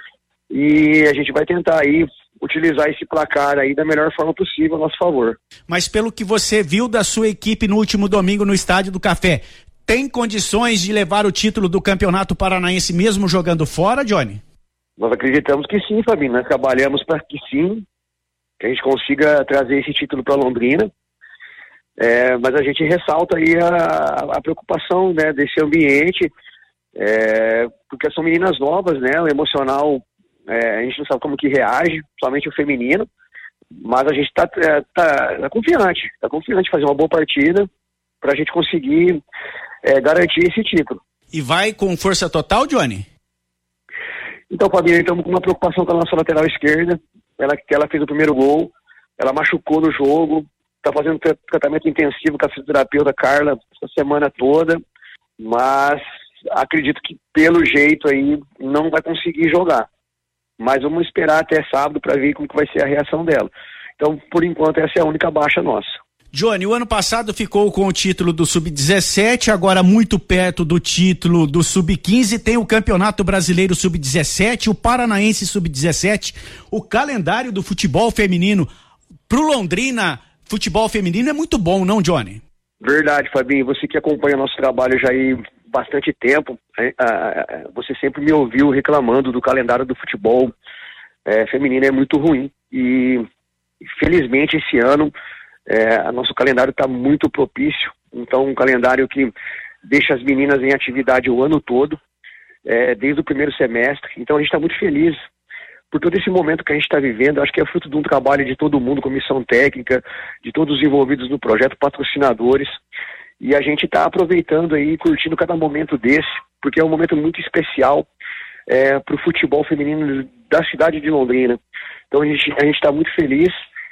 e a gente vai tentar aí utilizar esse placar aí da melhor forma possível a nosso favor. Mas pelo que você viu da sua equipe no último domingo no Estádio do Café, tem condições de levar o título do Campeonato Paranaense mesmo jogando fora, Johnny? Nós acreditamos que sim, Fabinho, nós trabalhamos para que sim, que a gente consiga trazer esse título para Londrina. É, mas a gente ressalta aí a, a preocupação, né, desse ambiente, é, porque são meninas novas, né, o emocional, é, a gente não sabe como que reage, somente o feminino, mas a gente está é, tá, tá confiante, está confiante de fazer uma boa partida para a gente conseguir é, garantir esse título. E vai com força total, Johnny? Então, Fabinho, estamos com uma preocupação com a nossa lateral esquerda, ela, que ela fez o primeiro gol, ela machucou no jogo, está fazendo tratamento intensivo com a fisioterapeuta Carla essa semana toda, mas acredito que pelo jeito aí não vai conseguir jogar. mas vamos esperar até sábado para ver como que vai ser a reação dela. Então, por enquanto, essa é a única baixa nossa. Johnny, o ano passado ficou com o título do sub dezessete, agora muito perto do título do sub quinze, tem o Campeonato Brasileiro sub dezessete, o Paranaense sub dezessete, o calendário do futebol feminino pro Londrina, futebol feminino é muito bom, não, Johnny? Verdade, Fabinho, você que acompanha nosso trabalho já aí bastante tempo, você sempre me ouviu reclamando do calendário do futebol é, feminino, é muito ruim, e felizmente esse ano É, nosso calendário está muito propício, então um calendário que deixa as meninas em atividade o ano todo, é, desde o primeiro semestre. Então a gente está muito feliz por todo esse momento que a gente está vivendo. Acho que é fruto de um trabalho de todo mundo, comissão técnica, de todos os envolvidos no projeto, patrocinadores, e a gente está aproveitando aí, curtindo cada momento desse, porque é um momento muito especial é, para o futebol feminino da cidade de Londrina. Então a gente a gente está muito feliz.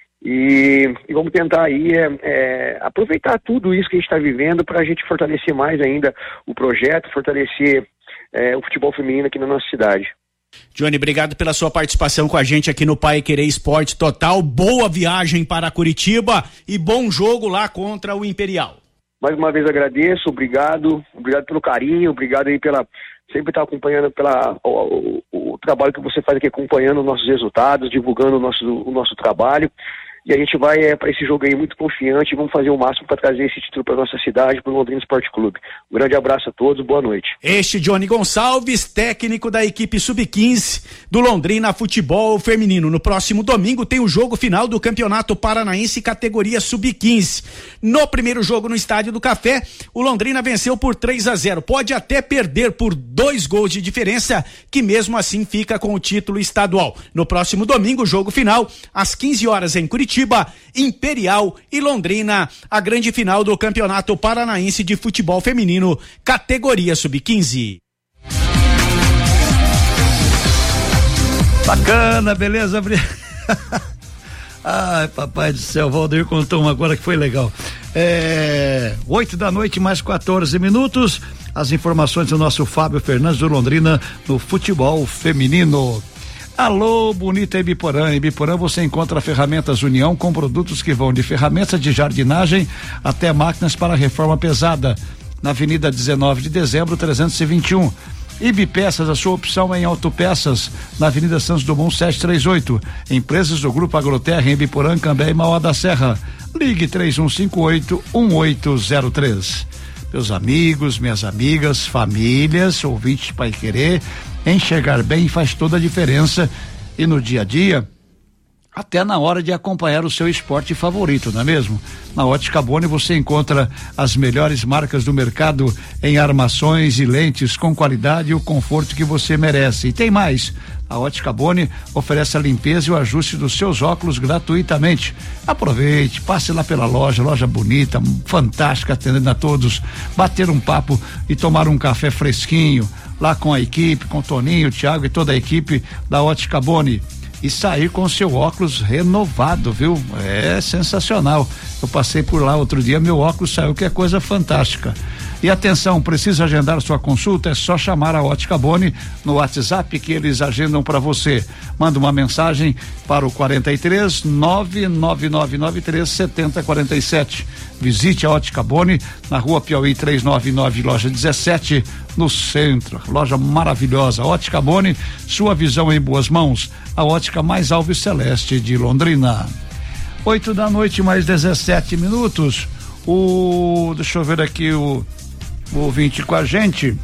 E, e vamos tentar aí é, é, aproveitar tudo isso que a gente está vivendo para a gente fortalecer mais ainda o projeto, fortalecer é, o futebol feminino aqui na nossa cidade. Johnny, obrigado pela sua participação com a gente aqui no Pai Querer Esporte Total. Boa viagem para Curitiba e bom jogo lá contra o Imperial. Mais uma vez agradeço, obrigado, obrigado pelo carinho, obrigado aí pela sempre estar acompanhando pela, o, o, o trabalho que você faz aqui, acompanhando os nossos resultados, divulgando o nosso, o nosso trabalho. E a gente vai é, para esse jogo aí muito confiante e vamos fazer o máximo para trazer esse título para nossa cidade, para o Londrina Esporte Clube. Um grande abraço a todos, boa noite. Este Johnny Gonçalves, técnico da equipe sub quinze do Londrina Futebol Feminino. No próximo domingo tem o jogo final do Campeonato Paranaense categoria sub quinze. No primeiro jogo no Estádio do Café, o Londrina venceu por três a zero. Pode até perder por dois gols de diferença, que mesmo assim fica com o título estadual. No próximo domingo, o jogo final, às quinze horas em Curitiba, Imperial e Londrina, a grande final do Campeonato Paranaense de Futebol Feminino, categoria sub quinze. Bacana, beleza? Ai, papai do céu, o Valdir contou uma agora que foi legal. É, oito da noite, mais quatorze minutos. As informações do nosso Fábio Fernandes do Londrina no futebol feminino. Alô, bonita Ibiporã. Em Ibiporã você encontra ferramentas União com produtos que vão de ferramentas de jardinagem até máquinas para reforma pesada. Na Avenida dezenove de dezembro, trezentos e vinte e um. Ibipeças, a sua opção em autopeças, na Avenida Santos Dumont setecentos e trinta e oito. Empresas do Grupo Agroterra em Ibiporã, Cambé e Mauá da Serra. Ligue três um cinco oito, um oito zero três. Meus amigos, minhas amigas, famílias, ouvintes de Pai Querer, enxergar bem faz toda a diferença, e no dia a dia, até na hora de acompanhar o seu esporte favorito, não é mesmo? Na Ótica Boni você encontra as melhores marcas do mercado em armações e lentes com qualidade e o conforto que você merece. E tem mais, a Ótica Boni oferece a limpeza e o ajuste dos seus óculos gratuitamente. Aproveite, passe lá pela loja, loja bonita, fantástica, atendendo a todos, bater um papo e tomar um café fresquinho lá com a equipe, com o Toninho, o Thiago e toda a equipe da Ótica Boni. E sair com seu óculos renovado, viu? É sensacional. Eu passei por lá outro dia, meu óculos saiu, que é coisa fantástica. E atenção, precisa agendar sua consulta? É só chamar a Ótica Boni no WhatsApp que eles agendam para você. Manda uma mensagem para o quarenta e três, nove nove nove nove três, setenta quarenta e sete. Visite a Ótica Boni na Rua Piauí trezentos e noventa e nove, loja dezessete, no centro. Loja maravilhosa. Ótica Boni, sua visão em boas mãos. A ótica mais alva e celeste de Londrina. Oito da noite, mais dezessete minutos. O, deixa eu ver aqui o, o ouvinte com a gente.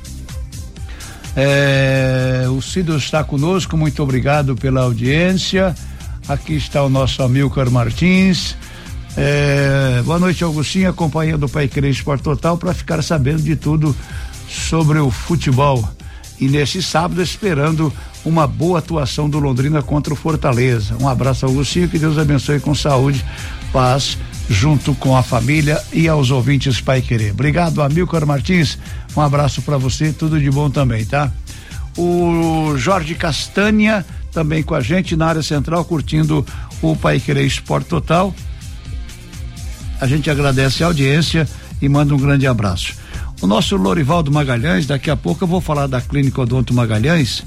É, o Cido está conosco, muito obrigado pela audiência. Aqui está o nosso Amilcar Martins. É, boa noite, Augustinho, acompanhando o Pai Querer Esporte Total para ficar sabendo de tudo sobre o futebol. E nesse sábado esperando uma boa atuação do Londrina contra o Fortaleza. Um abraço, Augustinho, que Deus abençoe com saúde, paz, junto com a família e aos ouvintes Pai Querer. Obrigado, Amilcar Martins, um abraço para você, tudo de bom também, tá? O Jorge Castanha também com a gente na área central, curtindo o Pai Querer Esporte Total. A gente agradece a audiência e manda um grande abraço. O nosso Lorivaldo Magalhães, daqui a pouco eu vou falar da Clínica Odonto Magalhães,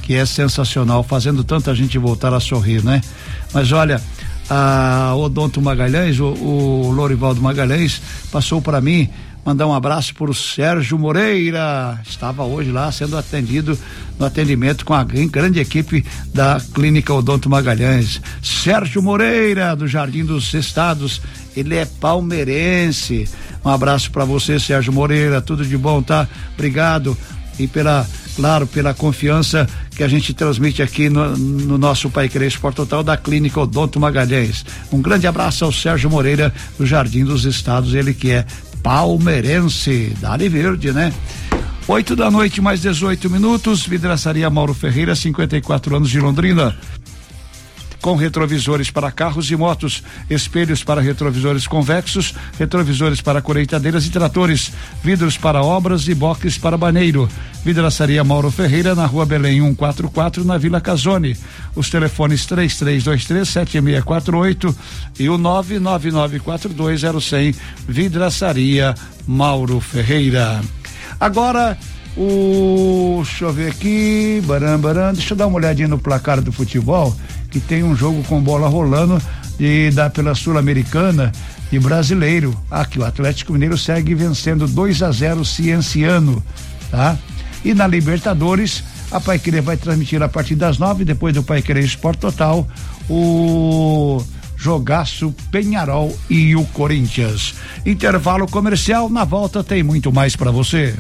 que é sensacional, fazendo tanta gente voltar a sorrir, né? Mas olha, a Odonto Magalhães, o, o Lorivaldo Magalhães passou para mim mandar um abraço para o Sérgio Moreira, estava hoje lá sendo atendido no atendimento com a grande equipe da Clínica Odonto Magalhães. Sérgio Moreira, do Jardim dos Estados, ele é palmeirense. Um abraço para você, Sérgio Moreira, tudo de bom, tá? Obrigado e pela, claro, pela confiança que a gente transmite aqui no, no nosso Pai Querer Esporte Total da Clínica Odonto Magalhães. Um grande abraço ao Sérgio Moreira, do Jardim dos Estados, ele que é palmeirense, Dali Verde, né? Oito da noite, mais dezoito minutos, Vidraçaria Mauro Ferreira, cinquenta e quatro anos, de Londrina. Com retrovisores para carros e motos, espelhos para retrovisores convexos, retrovisores para colheitadeiras e tratores, vidros para obras e boxes para banheiro. Vidraçaria Mauro Ferreira, na Rua Belém cento e quarenta e quatro, na Vila Casone. Os telefones três três dois três, sete seis quatro oito e o nove nove nove quatro dois zero zero zero. Vidraçaria Mauro Ferreira. Agora, o deixa eu ver aqui, baram, baram, deixa eu dar uma olhadinha no placar do futebol, que tem um jogo com bola rolando e dá pela Sul-Americana e Brasileiro. Aqui o Atlético Mineiro segue vencendo dois a zero Cienciano, tá? E na Libertadores, a Paiquerê vai transmitir a partir das nove, depois do Paiquerê Esporte Total, o jogaço Penharol e o Corinthians. Intervalo comercial, na volta tem muito mais para você.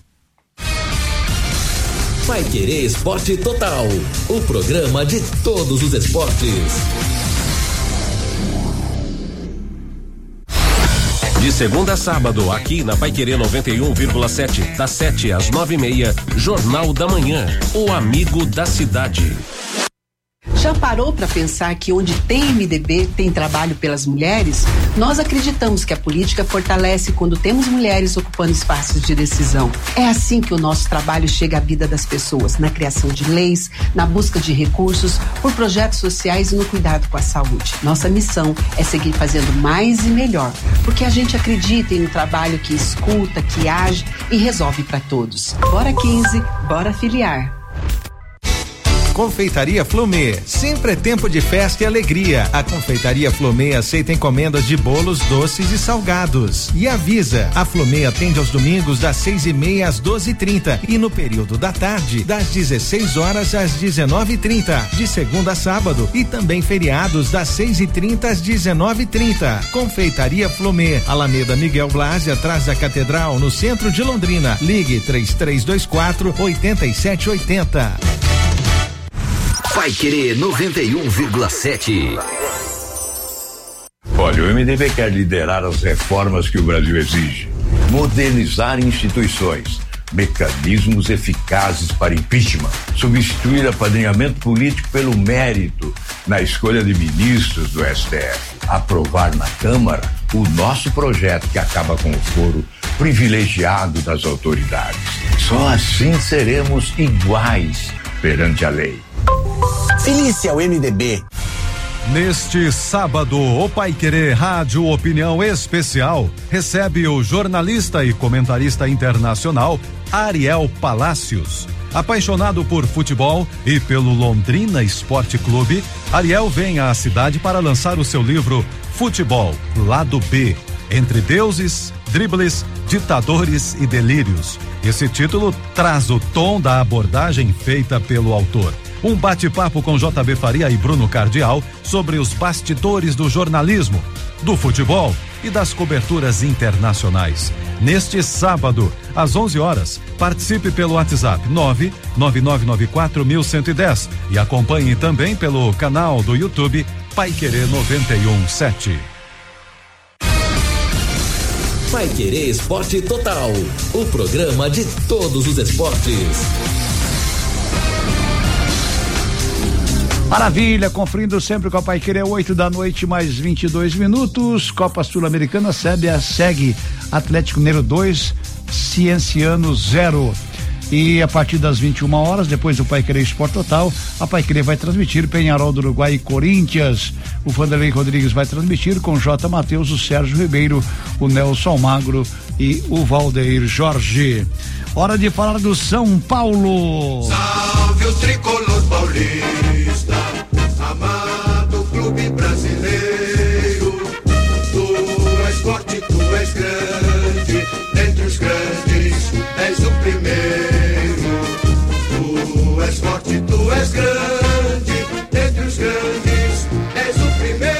Pai Querer Esporte Total, o programa de todos os esportes. De segunda a sábado, aqui na Pai Querer noventa e um vírgula sete, das sete às nove e meia, Jornal da Manhã, o amigo da cidade. Já parou para pensar que onde tem M D B tem trabalho pelas mulheres? Nós acreditamos que a política fortalece quando temos mulheres ocupando espaços de decisão. É assim que o nosso trabalho chega à vida das pessoas, na criação de leis, na busca de recursos, por projetos sociais e no cuidado com a saúde. Nossa missão é seguir fazendo mais e melhor, porque a gente acredita em um trabalho que escuta, que age e resolve para todos. Bora quinze, bora filiar. Confeitaria Flomê, sempre é tempo de festa e alegria. A Confeitaria Flomê aceita encomendas de bolos, doces e salgados. E avisa, a Flomê atende aos domingos das seis e meia às doze e trinta e no período da tarde das dezesseis horas às dezenove e trinta, de segunda a sábado, e também feriados das seis e trinta às dezenove e trinta. Confeitaria Flomê, Alameda Miguel Blasi, atrás da Catedral, no centro de Londrina. Ligue três três dois quatro, oito sete oito zero. Pai Querer noventa e um vírgula sete. Olha, o M D B quer liderar as reformas que o Brasil exige, modernizar instituições, mecanismos eficazes para impeachment, substituir apadrinhamento político pelo mérito na escolha de ministros do S T F, aprovar na Câmara o nosso projeto que acaba com o foro privilegiado das autoridades. Só assim seremos iguais perante a lei. Filie-se ao M D B. Neste sábado, o Pai Querer Rádio Opinião Especial recebe o jornalista e comentarista internacional Ariel Palacios. Apaixonado por futebol e pelo Londrina Esporte Clube, Ariel vem à cidade para lançar o seu livro Futebol, Lado B, Entre Deuses, Dribles, Ditadores e Delírios. Esse título traz o tom da abordagem feita pelo autor. Um bate-papo com J B Faria e Bruno Cardial sobre os bastidores do jornalismo, do futebol e das coberturas internacionais. Neste sábado, às onze horas, participe pelo WhatsApp nove nove nove nove quatro um um zero e acompanhe também pelo canal do YouTube Pai Querer noventa e um sete. Pai Querer Esporte Total, o programa de todos os esportes. Maravilha, conferindo sempre com a Pai Querer, oito da noite, mais vinte e dois minutos. Copa Sul-Americana, segue, segue Atlético Mineiro dois, Cienciano zero. E a partir das vinte e uma horas, depois do Pai Querer Esporte Total, a Pai Querer vai transmitir Penharol do Uruguai e Corinthians. O Vanderlei Rodrigues vai transmitir com J. Matheus, o Sérgio Ribeiro, o Nelson Magro e o Valdeir Jorge. Hora de falar do São Paulo. Salve o tricolor paulista, amado clube brasileiro. Tu és forte, tu és grande, dentre os grandes és o primeiro. Tu és forte, tu és grande, dentre os grandes és o primeiro.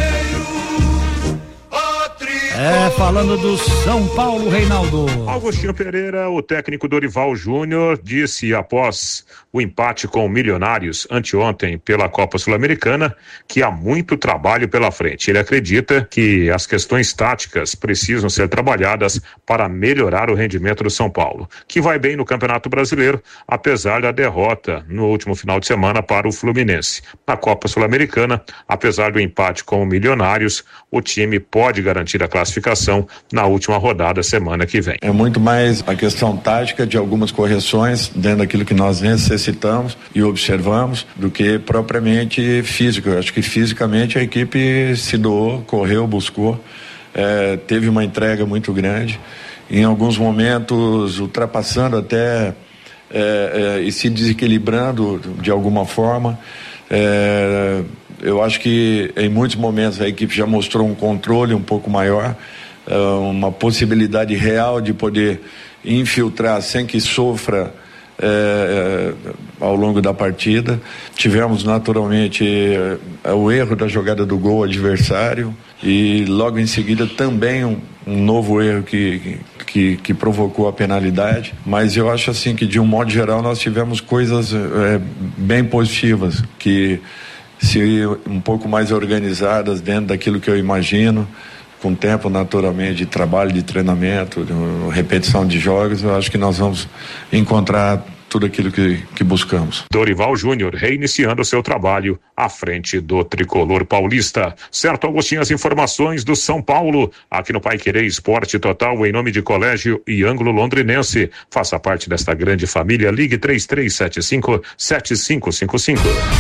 É, falando do São Paulo, Reinaldo. Augustinho Pereira, o técnico Dorival Júnior, disse após o empate com o Milionários anteontem pela Copa Sul-Americana que há muito trabalho pela frente. Ele acredita que as questões táticas precisam ser trabalhadas para melhorar o rendimento do São Paulo, que vai bem no Campeonato Brasileiro, apesar da derrota no último final de semana para o Fluminense. Na Copa Sul-Americana, apesar do empate com o Milionários, o time pode garantir a classificação na última rodada semana que vem. É muito mais a questão tática de algumas correções dentro daquilo que nós necessitamos e observamos do que propriamente físico. Eu acho que fisicamente a equipe se doou, correu, buscou, é, teve uma entrega muito grande, em alguns momentos ultrapassando até é, é, e se desequilibrando de alguma forma. É, eu acho que em muitos momentos a equipe já mostrou um controle um pouco maior, uma possibilidade real de poder infiltrar sem que sofra é, ao longo da partida. Tivemos naturalmente é, o erro da jogada do gol adversário e logo em seguida também um, um novo erro que, que, que provocou a penalidade, mas eu acho assim que de um modo geral nós tivemos coisas é, bem positivas, que se um pouco mais organizadas dentro daquilo que eu imagino, com tempo naturalmente de trabalho, de treinamento, de repetição de jogos, eu acho que nós vamos encontrar tudo aquilo que, que buscamos. Dorival Júnior reiniciando o seu trabalho à frente do tricolor paulista. Certo, Augustinho, as informações do São Paulo, aqui no Paiquerê Esporte Total, em nome de Colégio e Ângulo Londrinense. Faça parte desta grande família, ligue três três sete cinco, sete cinco cinco cinco.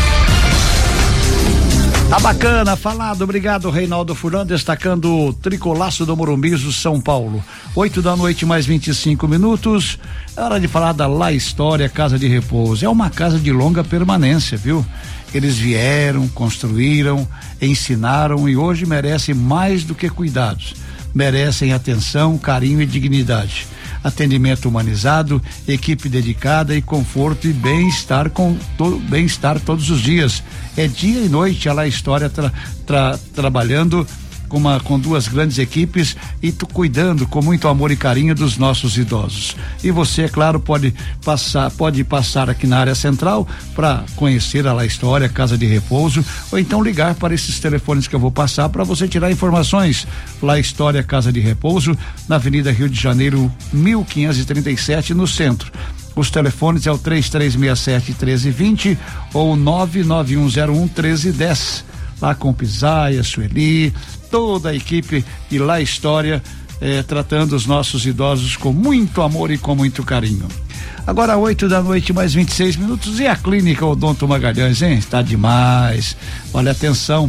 Tá bacana, falado, obrigado Reinaldo Furlan, destacando o tricolaço do Morumbi do São Paulo. Oito da noite, mais vinte e cinco minutos, é hora de falar da La História Casa de Repouso. É uma casa de longa permanência, viu? Eles vieram, construíram, ensinaram e hoje merecem mais do que cuidados. Merecem atenção, carinho e dignidade. Atendimento humanizado, equipe dedicada e conforto e bem-estar com to, bem-estar todos os dias. É dia e noite a La História tra, tra, trabalhando com, uma, com duas grandes equipes e tu, cuidando com muito amor e carinho dos nossos idosos. E você, é claro, pode passar, pode passar aqui na área central para conhecer a La História Casa de Repouso, ou então ligar para esses telefones que eu vou passar para você tirar informações. La História Casa de Repouso, na Avenida Rio de Janeiro, mil quinhentos e trinta e sete, no centro. Os telefones é o três três seis sete, um três dois zero ou nove nove um zero um, um três um zero. Lá com Pisaia, Sueli, toda a equipe de La História, eh, tratando os nossos idosos com muito amor e com muito carinho. Agora, oito da noite, mais vinte e seis minutos, e a Clínica Odonto Magalhães, hein? Tá demais. Olha, atenção.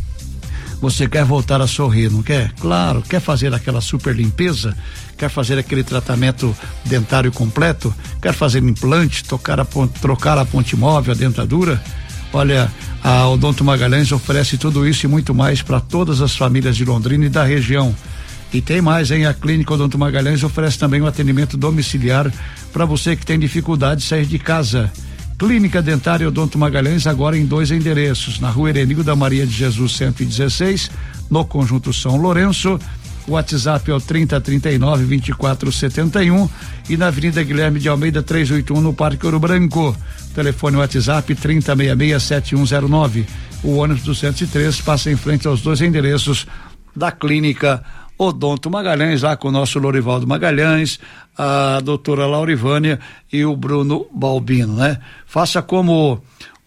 Você quer voltar a sorrir, não quer? Claro, quer fazer aquela super limpeza? Quer fazer aquele tratamento dentário completo? Quer fazer implante, tocar a ponte, trocar a ponte móvel, a dentadura? Olha, a Odonto Magalhães oferece tudo isso e muito mais para todas as famílias de Londrina e da região. E tem mais, hein? A Clínica Odonto Magalhães oferece também um atendimento domiciliar para você que tem dificuldade de sair de casa. Clínica Dentária Odonto Magalhães, agora em dois endereços, na Rua Erenigo da Maria de Jesus cento e dezesseis, no Conjunto São Lourenço. O WhatsApp é o trinta, trinta e nove, vinte e quatro, setenta e um, e na Avenida Guilherme de Almeida trezentos e oitenta e um, no Parque Ouro Branco. Telefone WhatsApp trinta, sessenta e seis, sete um zero nove. O ônibus duzentos e três passa em frente aos dois endereços da Clínica Odonto Magalhães, lá com o nosso Lorivaldo Magalhães, a doutora Laurivânia e o Bruno Balbino, né? Faça como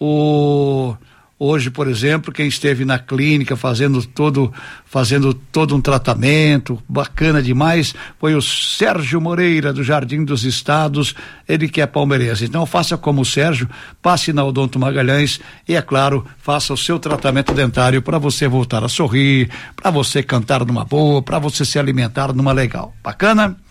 o hoje, por exemplo, quem esteve na clínica fazendo todo fazendo todo um tratamento bacana demais foi o Sérgio Moreira, do Jardim dos Estados, ele que é palmeirense. Então faça como o Sérgio, passe na Odonto Magalhães e, é claro, faça o seu tratamento dentário para você voltar a sorrir, para você cantar numa boa, para você se alimentar numa legal. Bacana?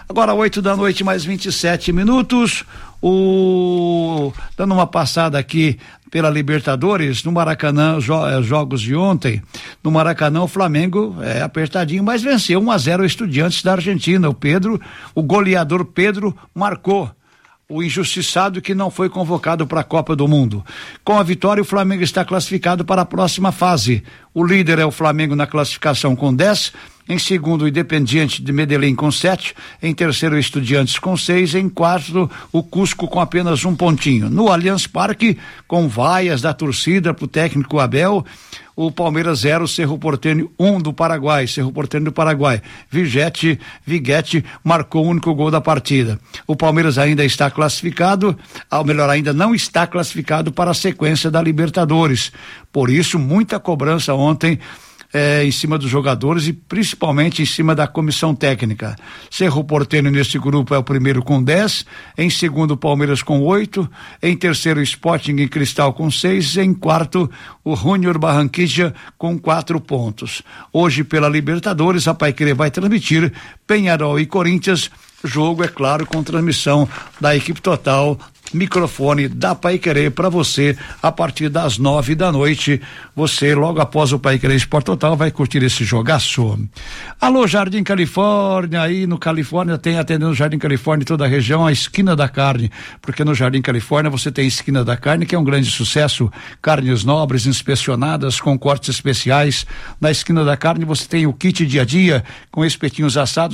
Agora oito da noite, mais vinte e sete minutos. O dando uma passada aqui pela Libertadores, no Maracanã, jo, jogos de ontem, no Maracanã o Flamengo é apertadinho, mas venceu um a zero o Estudiantes da Argentina. O Pedro, o goleador Pedro marcou. O injustiçado que não foi convocado para a Copa do Mundo. Com a vitória, o Flamengo está classificado para a próxima fase. O líder é o Flamengo na classificação com dez, em segundo o Independiente de Medellín com sete, em terceiro o Estudiantes com seis, em quarto o Cusco com apenas um pontinho. No Allianz Parque, com vaias da torcida para o técnico Abel, o Palmeiras zero, Cerro Porteño um do Paraguai, Cerro Porteño do Paraguai. Vigete, Viguete marcou o único gol da partida. O Palmeiras ainda está classificado, ou melhor, ainda não está classificado para a sequência da Libertadores. Por isso, muita cobrança ontem É, em cima dos jogadores e principalmente em cima da comissão técnica. Cerro Porteño neste grupo é o primeiro com dez, em segundo o Palmeiras com oito, em terceiro o Sporting e Cristal com seis, em quarto o Junior Barranquilla com quatro pontos. Hoje pela Libertadores a Paiquerê vai transmitir Peñarol e Corinthians, jogo é claro com transmissão da equipe total, microfone da Paiquerê para você a partir das nove da noite. Você logo após o Paiquerê Esporte Total vai curtir esse jogaço. Alô Jardim Califórnia, aí no Califórnia tem atendendo o Jardim Califórnia toda a região, a Esquina da Carne, porque no Jardim Califórnia você tem Esquina da Carne, que é um grande sucesso, carnes nobres inspecionadas com cortes especiais. Na Esquina da Carne você tem o kit dia a dia com espetinhos assados